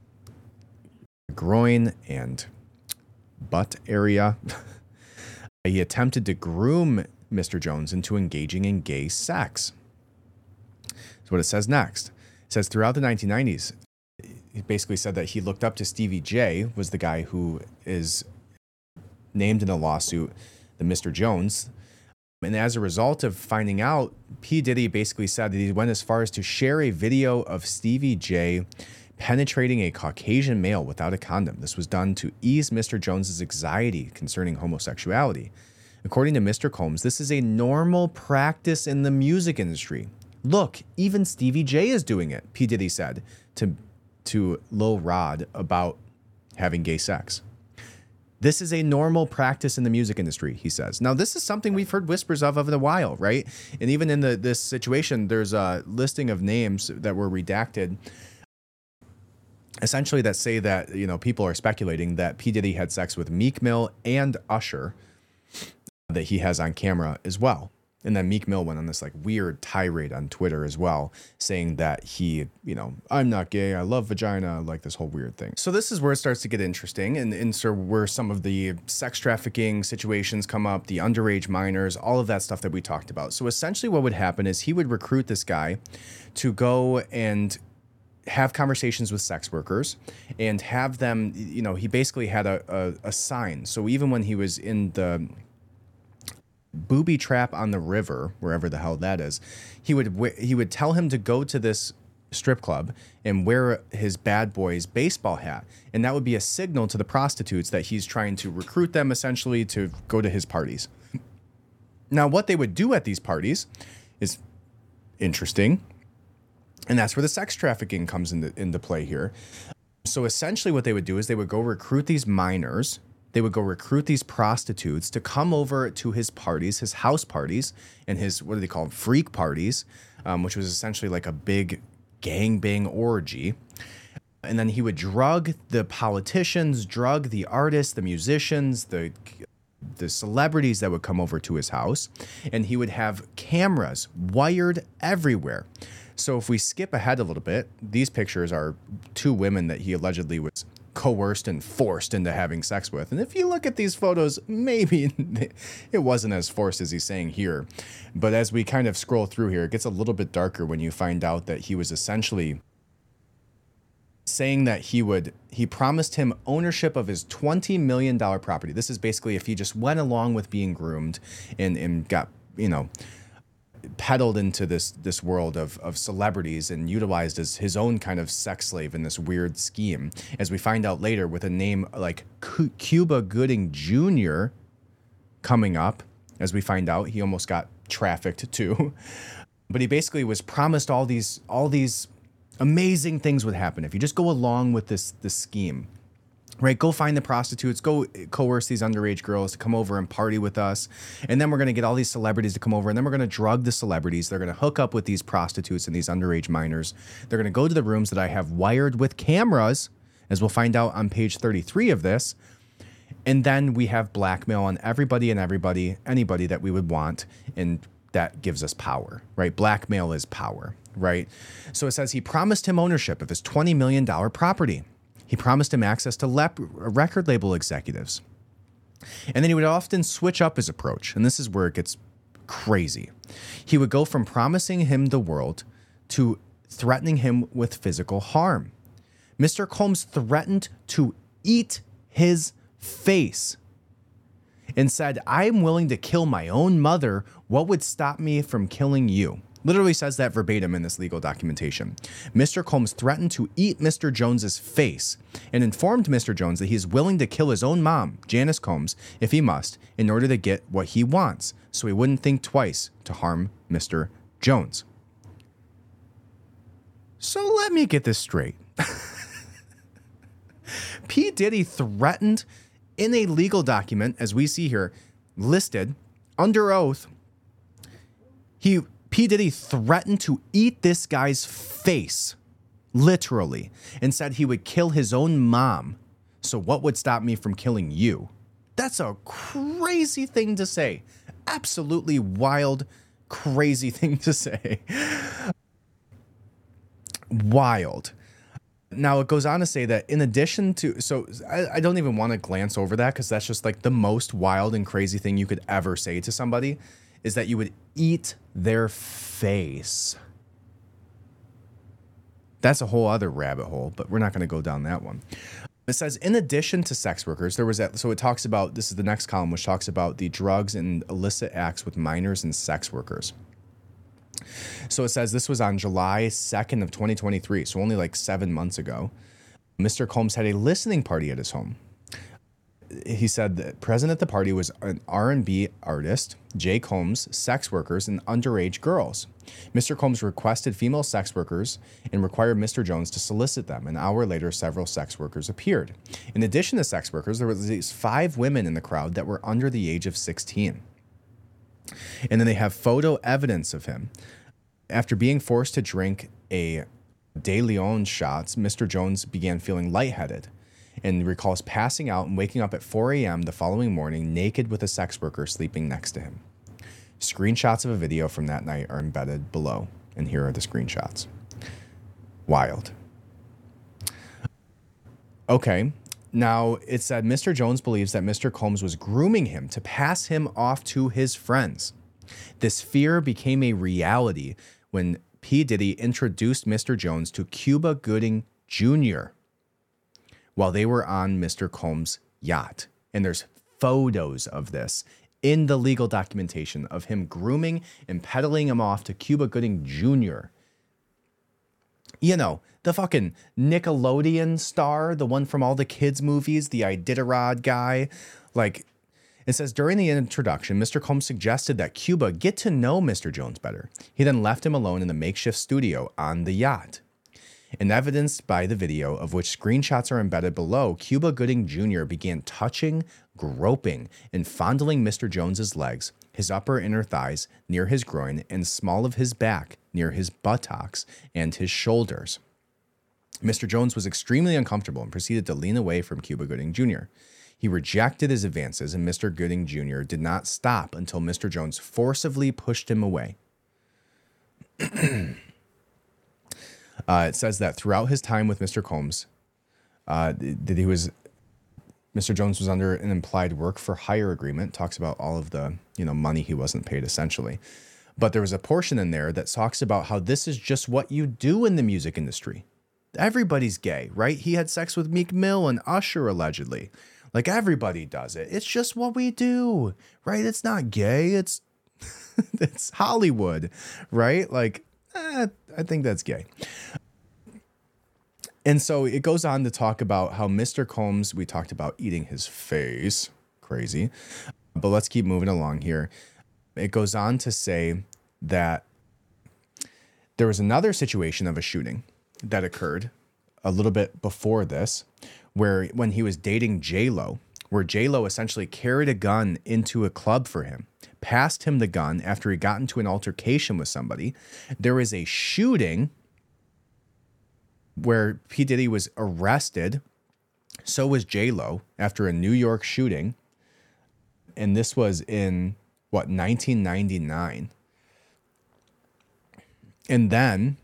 groin and butt area. He attempted to groom Mister Jones into engaging in gay sex. That's what it says next. It says throughout the nineteen nineties, he basically said that he looked up to Stevie J, was the guy who is named in the lawsuit, the Mister Jones. And as a result of finding out, P. Diddy basically said that he went as far as to share a video of Stevie J penetrating a Caucasian male without a condom. This was done to ease Mister Jones's anxiety concerning homosexuality. According to Mister Combs, this is a normal practice in the music industry. Look, even Stevie J is doing it, P. Diddy said to, to Lil Rod about having gay sex. This is a normal practice in the music industry, he says. Now, this is something we've heard whispers of in a while, right? And even in the this situation, there's a listing of names that were redacted, essentially that say that, you know, people are speculating that P. Diddy had sex with Meek Mill and Usher, that he has on camera as well. And then Meek Mill went on this like weird tirade on Twitter as well, saying that he, you know, I'm not gay, I love vagina, like this whole weird thing. So this is where it starts to get interesting, and, and so where some of the sex trafficking situations come up, the underage minors, all of that stuff that we talked about. So essentially what would happen is he would recruit this guy to go and have conversations with sex workers and have them, you know, he basically had a, a, a sign. So even when he was in the booby trap on the river, wherever the hell that is, he would he would tell him to go to this strip club and wear his bad boy's baseball hat, and that would be a signal to the prostitutes that he's trying to recruit them essentially to go to his parties. Now, what they would do at these parties is interesting, and that's where the sex trafficking comes into into play here. So essentially what they would do is they would go recruit these minors. They would go recruit these prostitutes to come over to his parties, his house parties, and his, what do they call them, freak parties, um, which was essentially like a big gangbang orgy. And then he would drug the politicians, drug the artists, the musicians, the the celebrities that would come over to his house, and he would have cameras wired everywhere. So if we skip ahead a little bit, these pictures are two women that he allegedly was coerced and forced into having sex with. And if you look at these photos, maybe it wasn't as forced as he's saying here. But as we kind of scroll through here, it gets a little bit darker when you find out that he was essentially saying that he would, he promised him ownership of his twenty million dollars property. This is basically if he just went along with being groomed and, and got, you know, peddled into this this world of, of celebrities and utilized as his own kind of sex slave in this weird scheme. As we find out later with a name like Cuba Gooding Junior coming up, as we find out, he almost got trafficked too. But he basically was promised all these all these amazing things would happen if you just go along with this this scheme. Right, go find the prostitutes, go coerce these underage girls to come over and party with us. And then we're going to get all these celebrities to come over, and then we're going to drug the celebrities. They're going to hook up with these prostitutes and these underage minors. They're going to go to the rooms that I have wired with cameras, as we'll find out on page thirty-three of this. And then we have blackmail on everybody and everybody, anybody that we would want. And that gives us power, right? Blackmail is power, right? So it says he promised him ownership of his twenty million dollars property. He promised him access to lep- record label executives. And then he would often switch up his approach. And this is where it gets crazy. He would go from promising him the world to threatening him with physical harm. Mister Combs threatened to eat his face and said, "I'm willing to kill my own mother. What would stop me from killing you?" Literally says that verbatim in this legal documentation. Mister Combs threatened to eat Mister Jones's face and informed Mister Jones that he is willing to kill his own mom, Janice Combs, if he must, in order to get what he wants, so he wouldn't think twice to harm Mister Jones. So let me get this straight. P. Diddy threatened in a legal document, as we see here, listed under oath, he P. Diddy threatened to eat this guy's face, literally, and said he would kill his own mom. So what would stop me from killing you? That's a crazy thing to say. Absolutely wild, crazy thing to say. Wild. Now, it goes on to say that in addition to, so I, I don't even want to glance over that because that's just like the most wild and crazy thing you could ever say to somebody, is that you would eat their face. That's a whole other rabbit hole, but we're not going to go down that one. It says, in addition to sex workers, there was that, so it talks about, this is the next column, which talks about the drugs and illicit acts with minors and sex workers. So it says this was on July second of twenty twenty-three, so only like seven months ago. Mister Combs had a listening party at his home. He said that present at the party was an R and B artist, Jay Combs, sex workers, and underage girls. Mister Combs requested female sex workers and required Mister Jones to solicit them. An hour later, several sex workers appeared. In addition to sex workers, there were these five women in the crowd that were under the age of sixteen. And then they have photo evidence of him. After being forced to drink a De Leon shots, Mister Jones began feeling lightheaded and recalls passing out and waking up at four a.m. the following morning naked with a sex worker sleeping next to him. Screenshots of a video from that night are embedded below, and here are the screenshots. Wild. Okay, now it said Mister Jones believes that Mister Combs was grooming him to pass him off to his friends. This fear became a reality when P. Diddy introduced Mister Jones to Cuba Gooding Junior while they were on Mister Combs' yacht. And there's photos of this in the legal documentation of him grooming and peddling him off to Cuba Gooding Junior You know, the fucking Nickelodeon star, the one from all the kids' movies, the Iditarod guy. Like, it says, during the introduction, Mister Combs suggested that Cuba get to know Mister Jones better. He then left him alone in the makeshift studio on the yacht. And evidenced by the video, of which screenshots are embedded below, Cuba Gooding Junior began touching, groping, and fondling Mister Jones's legs, his upper inner thighs, near his groin, and small of his back, near his buttocks, and his shoulders. Mister Jones was extremely uncomfortable and proceeded to lean away from Cuba Gooding Junior He rejected his advances, and Mister Gooding Junior did not stop until Mister Jones forcibly pushed him away. uh, it says that throughout his time with Mister Combs, uh, that he was Mister Jones was under an implied work for hire agreement. Talks about all of the you know money he wasn't paid essentially, but there was a portion in there that talks about how this is just what you do in the music industry. Everybody's gay, right? He had sex with Meek Mill and Usher allegedly. Like, everybody does it. It's just what we do, right? It's not gay. It's it's Hollywood, right? Like, eh, I think that's gay. And so it goes on to talk about how Mister Combs, we talked about eating his face. Crazy. But let's keep moving along here. It goes on to say that there was another situation of a shooting that occurred a little bit before this, where when he was dating J-Lo, where J-Lo essentially carried a gun into a club for him, passed him the gun after he got into an altercation with somebody. There was a shooting where P. Diddy was arrested. So was J-Lo after a New York shooting. And this was in, what, nineteen ninety-nine. And then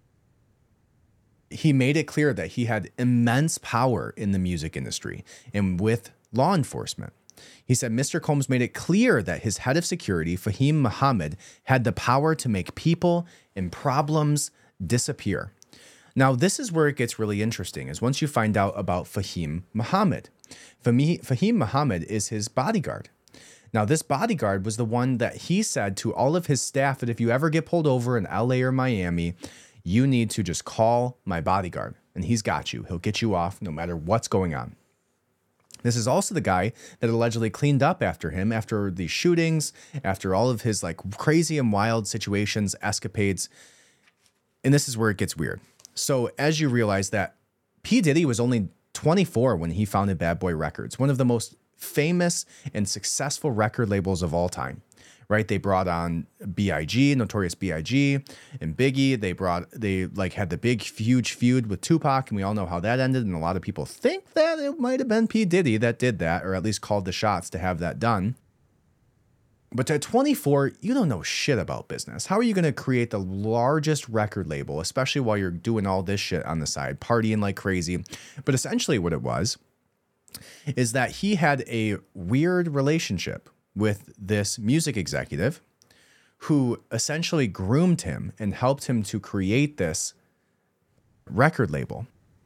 he made it clear that he had immense power in the music industry and with law enforcement. He said Mister Combs made it clear that his head of security, Fahim Muhammad, had the power to make people and problems disappear. Now, this is where it gets really interesting, is once you find out about Fahim Muhammad. Fahim Muhammad is his bodyguard. Now, this bodyguard was the one that he said to all of his staff that if you ever get pulled over in L A or Miami, you need to just call my bodyguard, and he's got you. He'll get you off no matter what's going on. This is also the guy that allegedly cleaned up after him, after the shootings, after all of his like crazy and wild situations, escapades. And this is where it gets weird. So as you realize that P. Diddy was only twenty-four when he founded Bad Boy Records, one of the most famous and successful record labels of all time. Right, they brought on B I G, Notorious B I G, and Biggie. They brought, they like had the big, huge feud with Tupac, and we all know how that ended. And a lot of people think that it might have been P. Diddy that did that, or at least called the shots to have that done. But at twenty-four, you don't know shit about business. How are you going to create the largest record label, especially while you're doing all this shit on the side, partying like crazy? But essentially, what it was is that he had a weird relationship with this music executive who essentially groomed him and helped him to create this record label.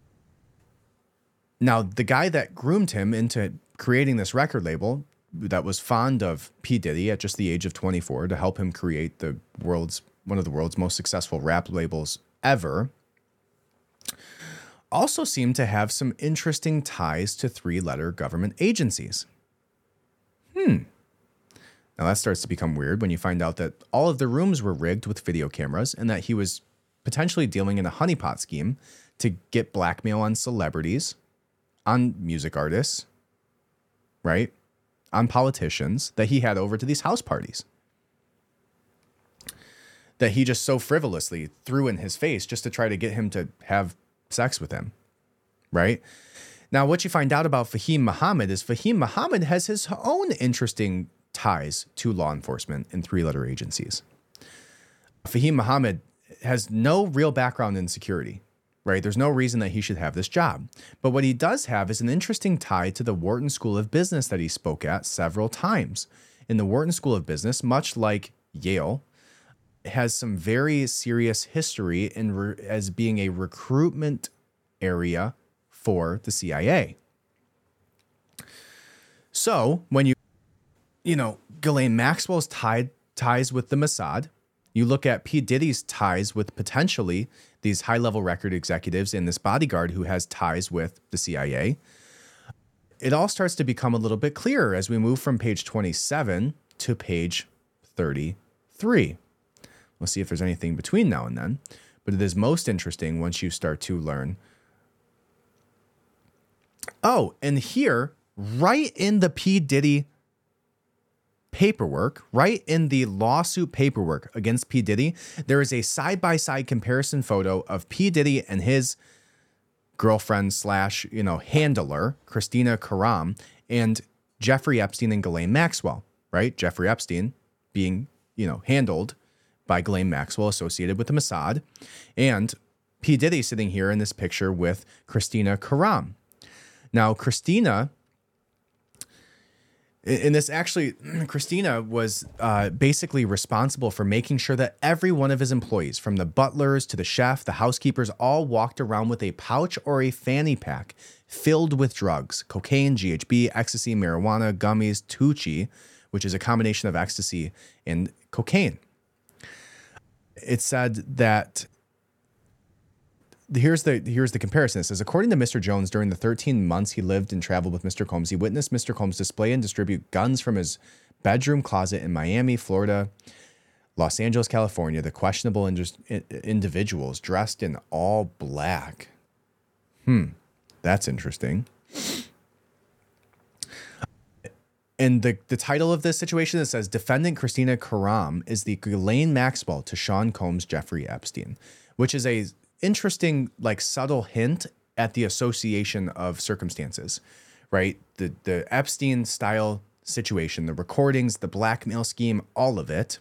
Now, the guy that groomed him into creating this record label that was fond of P. Diddy at just the age of twenty-four to help him create the world's one of the world's most successful rap labels ever, also seemed to have some interesting ties to three-letter government agencies. Hmm. Now that starts to become weird when you find out that all of the rooms were rigged with video cameras and that he was potentially dealing in a honeypot scheme to get blackmail on celebrities, on music artists, right? On politicians that he had over to these house parties that he just so frivolously threw in his face just to try to get him to have sex with him, right? Now, what you find out about Fahim Muhammad is Fahim Muhammad has his own interesting ties to law enforcement and three-letter agencies. Fahim Muhammad has no real background in security, right? There's no reason that he should have this job. But what he does have is an interesting tie to the Wharton School of Business that he spoke at several times. In the Wharton School of Business, much like Yale, has some very serious history in re- as being a recruitment area for the C I A. So when you You know, Ghislaine Maxwell's tied, ties with the Mossad. You look at P. Diddy's ties with potentially these high-level record executives and this bodyguard who has ties with the C I A. It all starts to become a little bit clearer as we move from page twenty-seven to page thirty-three. We'll see if there's anything between now and then. But it is most interesting once you start to learn. Oh, and here, right in the P. Diddy paperwork, right in the lawsuit paperwork against P. Diddy, there is a side-by-side comparison photo of P. Diddy and his girlfriend slash, you know, handler, Christina Karam, and Jeffrey Epstein and Ghislaine Maxwell, right? Jeffrey Epstein being, you know, handled by Ghislaine Maxwell, associated with the Mossad, and P. Diddy sitting here in this picture with Christina Karam. Now, Christina, and this actually, Christina was uh, basically responsible for making sure that every one of his employees, from the butlers to the chef, the housekeepers, all walked around with a pouch or a fanny pack filled with drugs: cocaine, G H B, ecstasy, marijuana, gummies, Tucci, which is a combination of ecstasy and cocaine. It said that Here's the here's the comparison. It says, according to Mister Jones, during the thirteen months he lived and traveled with Mister Combs, he witnessed Mister Combs display and distribute guns from his bedroom closet in Miami, Florida, Los Angeles, California. The questionable ind- individuals dressed in all black. Hmm, that's interesting. And the, the title of this situation, it says, Defendant Christina Karam is the Ghislaine Maxwell to Sean Combs' Jeffrey Epstein, which is a interesting, like, subtle hint at the association of circumstances, right? The the Epstein style situation, the recordings, the blackmail scheme, all of it.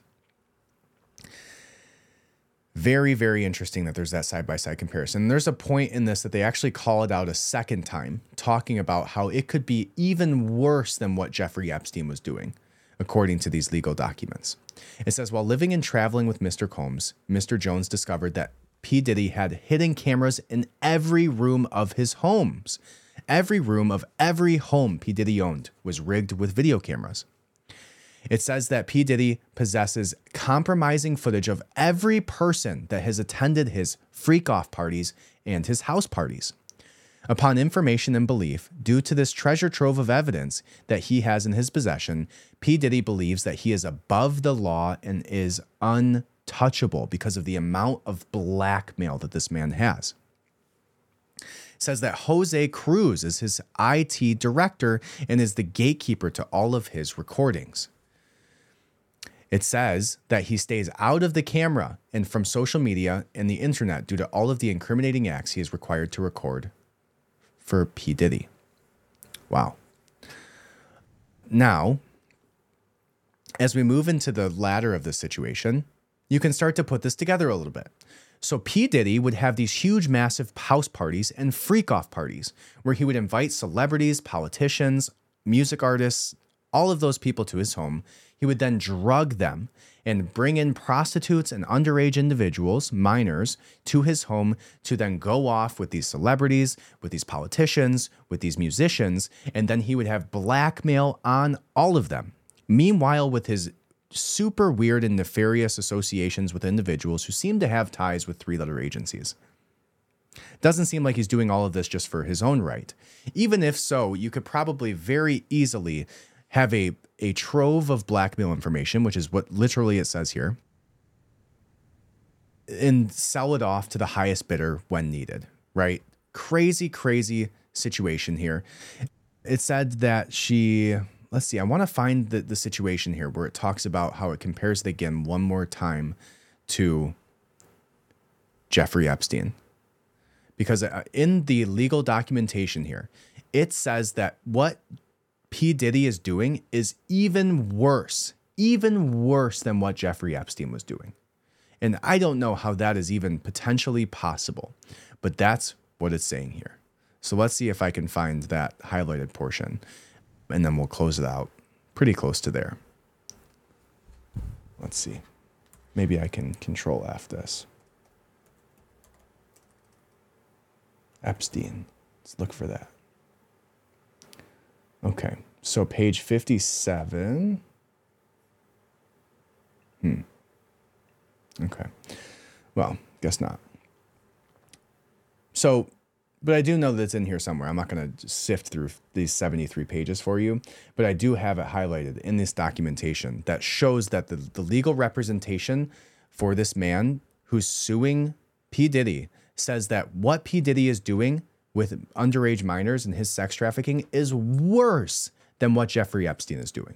Very, very interesting that there's that side-by-side comparison. And there's a point in this that they actually call it out a second time, talking about how it could be even worse than what Jeffrey Epstein was doing, according to these legal documents. It says, while living and traveling with Mister Combs, Mister Jones discovered that P. Diddy had hidden cameras in every room of his homes. Every room of every home P. Diddy owned was rigged with video cameras. It says that P. Diddy possesses compromising footage of every person that has attended his freak-off parties and his house parties. Upon information and belief, due to this treasure trove of evidence that he has in his possession, P. Diddy believes that he is above the law and is untouchable. touchable because of the amount of blackmail that this man has. It says that Jose Cruz is his I T director and is the gatekeeper to all of his recordings. It says that he stays out of the camera and from social media and the internet due to all of the incriminating acts he is required to record for P. Diddy. Wow. Now, as we move into the latter of this situation, you can start to put this together a little bit. So P. Diddy would have these huge, massive house parties and freak-off parties where he would invite celebrities, politicians, music artists, all of those people to his home. He would then drug them and bring in prostitutes and underage individuals, minors, to his home to then go off with these celebrities, with these politicians, with these musicians, and then he would have blackmail on all of them. Meanwhile, with his super weird and nefarious associations with individuals who seem to have ties with three-letter agencies. Doesn't seem like he's doing all of this just for his own right. Even if so, you could probably very easily have a, a trove of blackmail information, which is what literally it says here, and sell it off to the highest bidder when needed, right? Crazy, crazy situation here. It said that she... Let's see, I want to find the, the situation here where it talks about how it compares the G I M one more time to Jeffrey Epstein. Because in the legal documentation here, it says that what P. Diddy is doing is even worse, even worse than what Jeffrey Epstein was doing. And I don't know how that is even potentially possible, but that's what it's saying here. So let's see if I can find that highlighted portion. And then we'll close it out pretty close to there. Let's see. Maybe I can control F this. Epstein. Let's look for that. Okay. So page fifty-seven. Hmm. Okay. Well, guess not. So, but I do know that it's in here somewhere. I'm not going to sift through these seventy-three pages for you, but I do have it highlighted in this documentation that shows that the, the legal representation for this man who's suing P. Diddy says that what P. Diddy is doing with underage minors and his sex trafficking is worse than what Jeffrey Epstein is doing.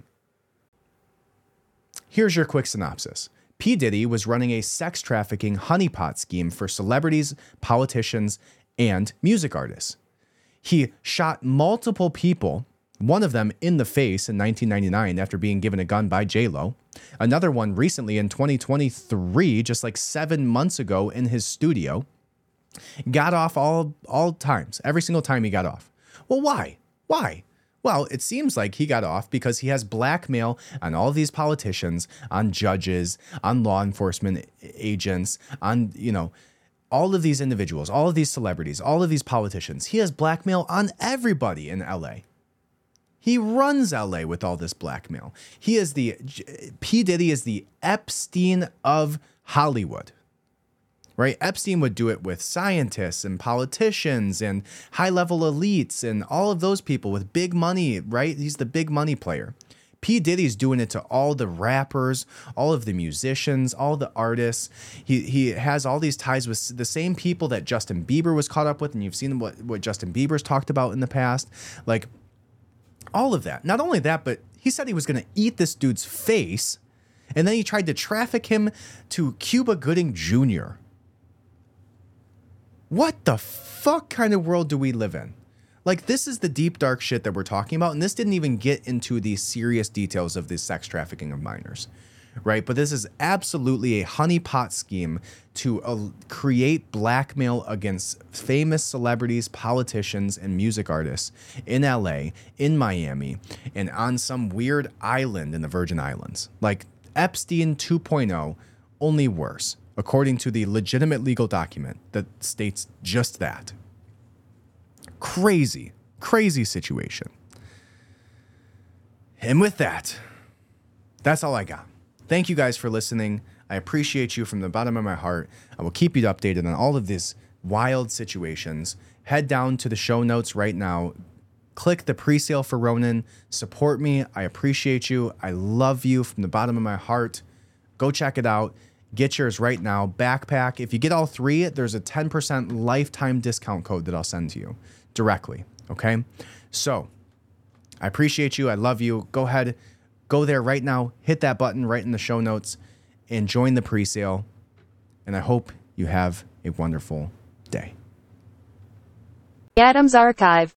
Here's your quick synopsis. P. Diddy was running a sex trafficking honeypot scheme for celebrities, politicians, and music artists. He shot multiple people, one of them in the face in nineteen ninety-nine after being given a gun by J-Lo. Another one recently in twenty twenty-three, just like seven months ago in his studio. Got off all, all times, every single time he got off. Well, why? Why? Well, it seems like he got off because he has blackmail on all these politicians, on judges, on law enforcement agents, on, you know, all of these individuals, all of these celebrities, all of these politicians. He has blackmail on everybody in L A. He runs L A with all this blackmail. He is the, P. Diddy is the Epstein of Hollywood, right? Epstein would do it with scientists and politicians and high-level elites and all of those people with big money, right? He's the big money player. P. Diddy's doing it to all the rappers, all of the musicians, all the artists. He he has all these ties with the same people that Justin Bieber was caught up with, and you've seen what, what Justin Bieber's talked about in the past. Like, all of that. Not only that, but he said he was going to eat this dude's face, and then he tried to traffic him to Cuba Gooding Junior What the fuck kind of world do we live in? Like, this is the deep, dark shit that we're talking about, and this didn't even get into the serious details of the sex trafficking of minors, right? But this is absolutely a honeypot scheme to uh, create blackmail against famous celebrities, politicians, and music artists in L A, in Miami, and on some weird island in the Virgin Islands. Like Epstein two point oh, only worse, according to the legitimate legal document that states just that. Crazy, crazy situation. And with that, that's all I got. Thank you guys for listening. I appreciate you from the bottom of my heart. I will keep you updated on all of these wild situations. Head down to the show notes right now. Click the pre-sale for Ronin. Support me. I appreciate you. I love you from the bottom of my heart. Go check it out. Get yours right now. Backpack. If you get all three, there's a ten percent lifetime discount code that I'll send to you directly. Okay? So, I appreciate you. I love you. Go ahead. Go there right now. Hit that button right in the show notes and join the pre-sale. And I hope you have a wonderful day. Adams Archive.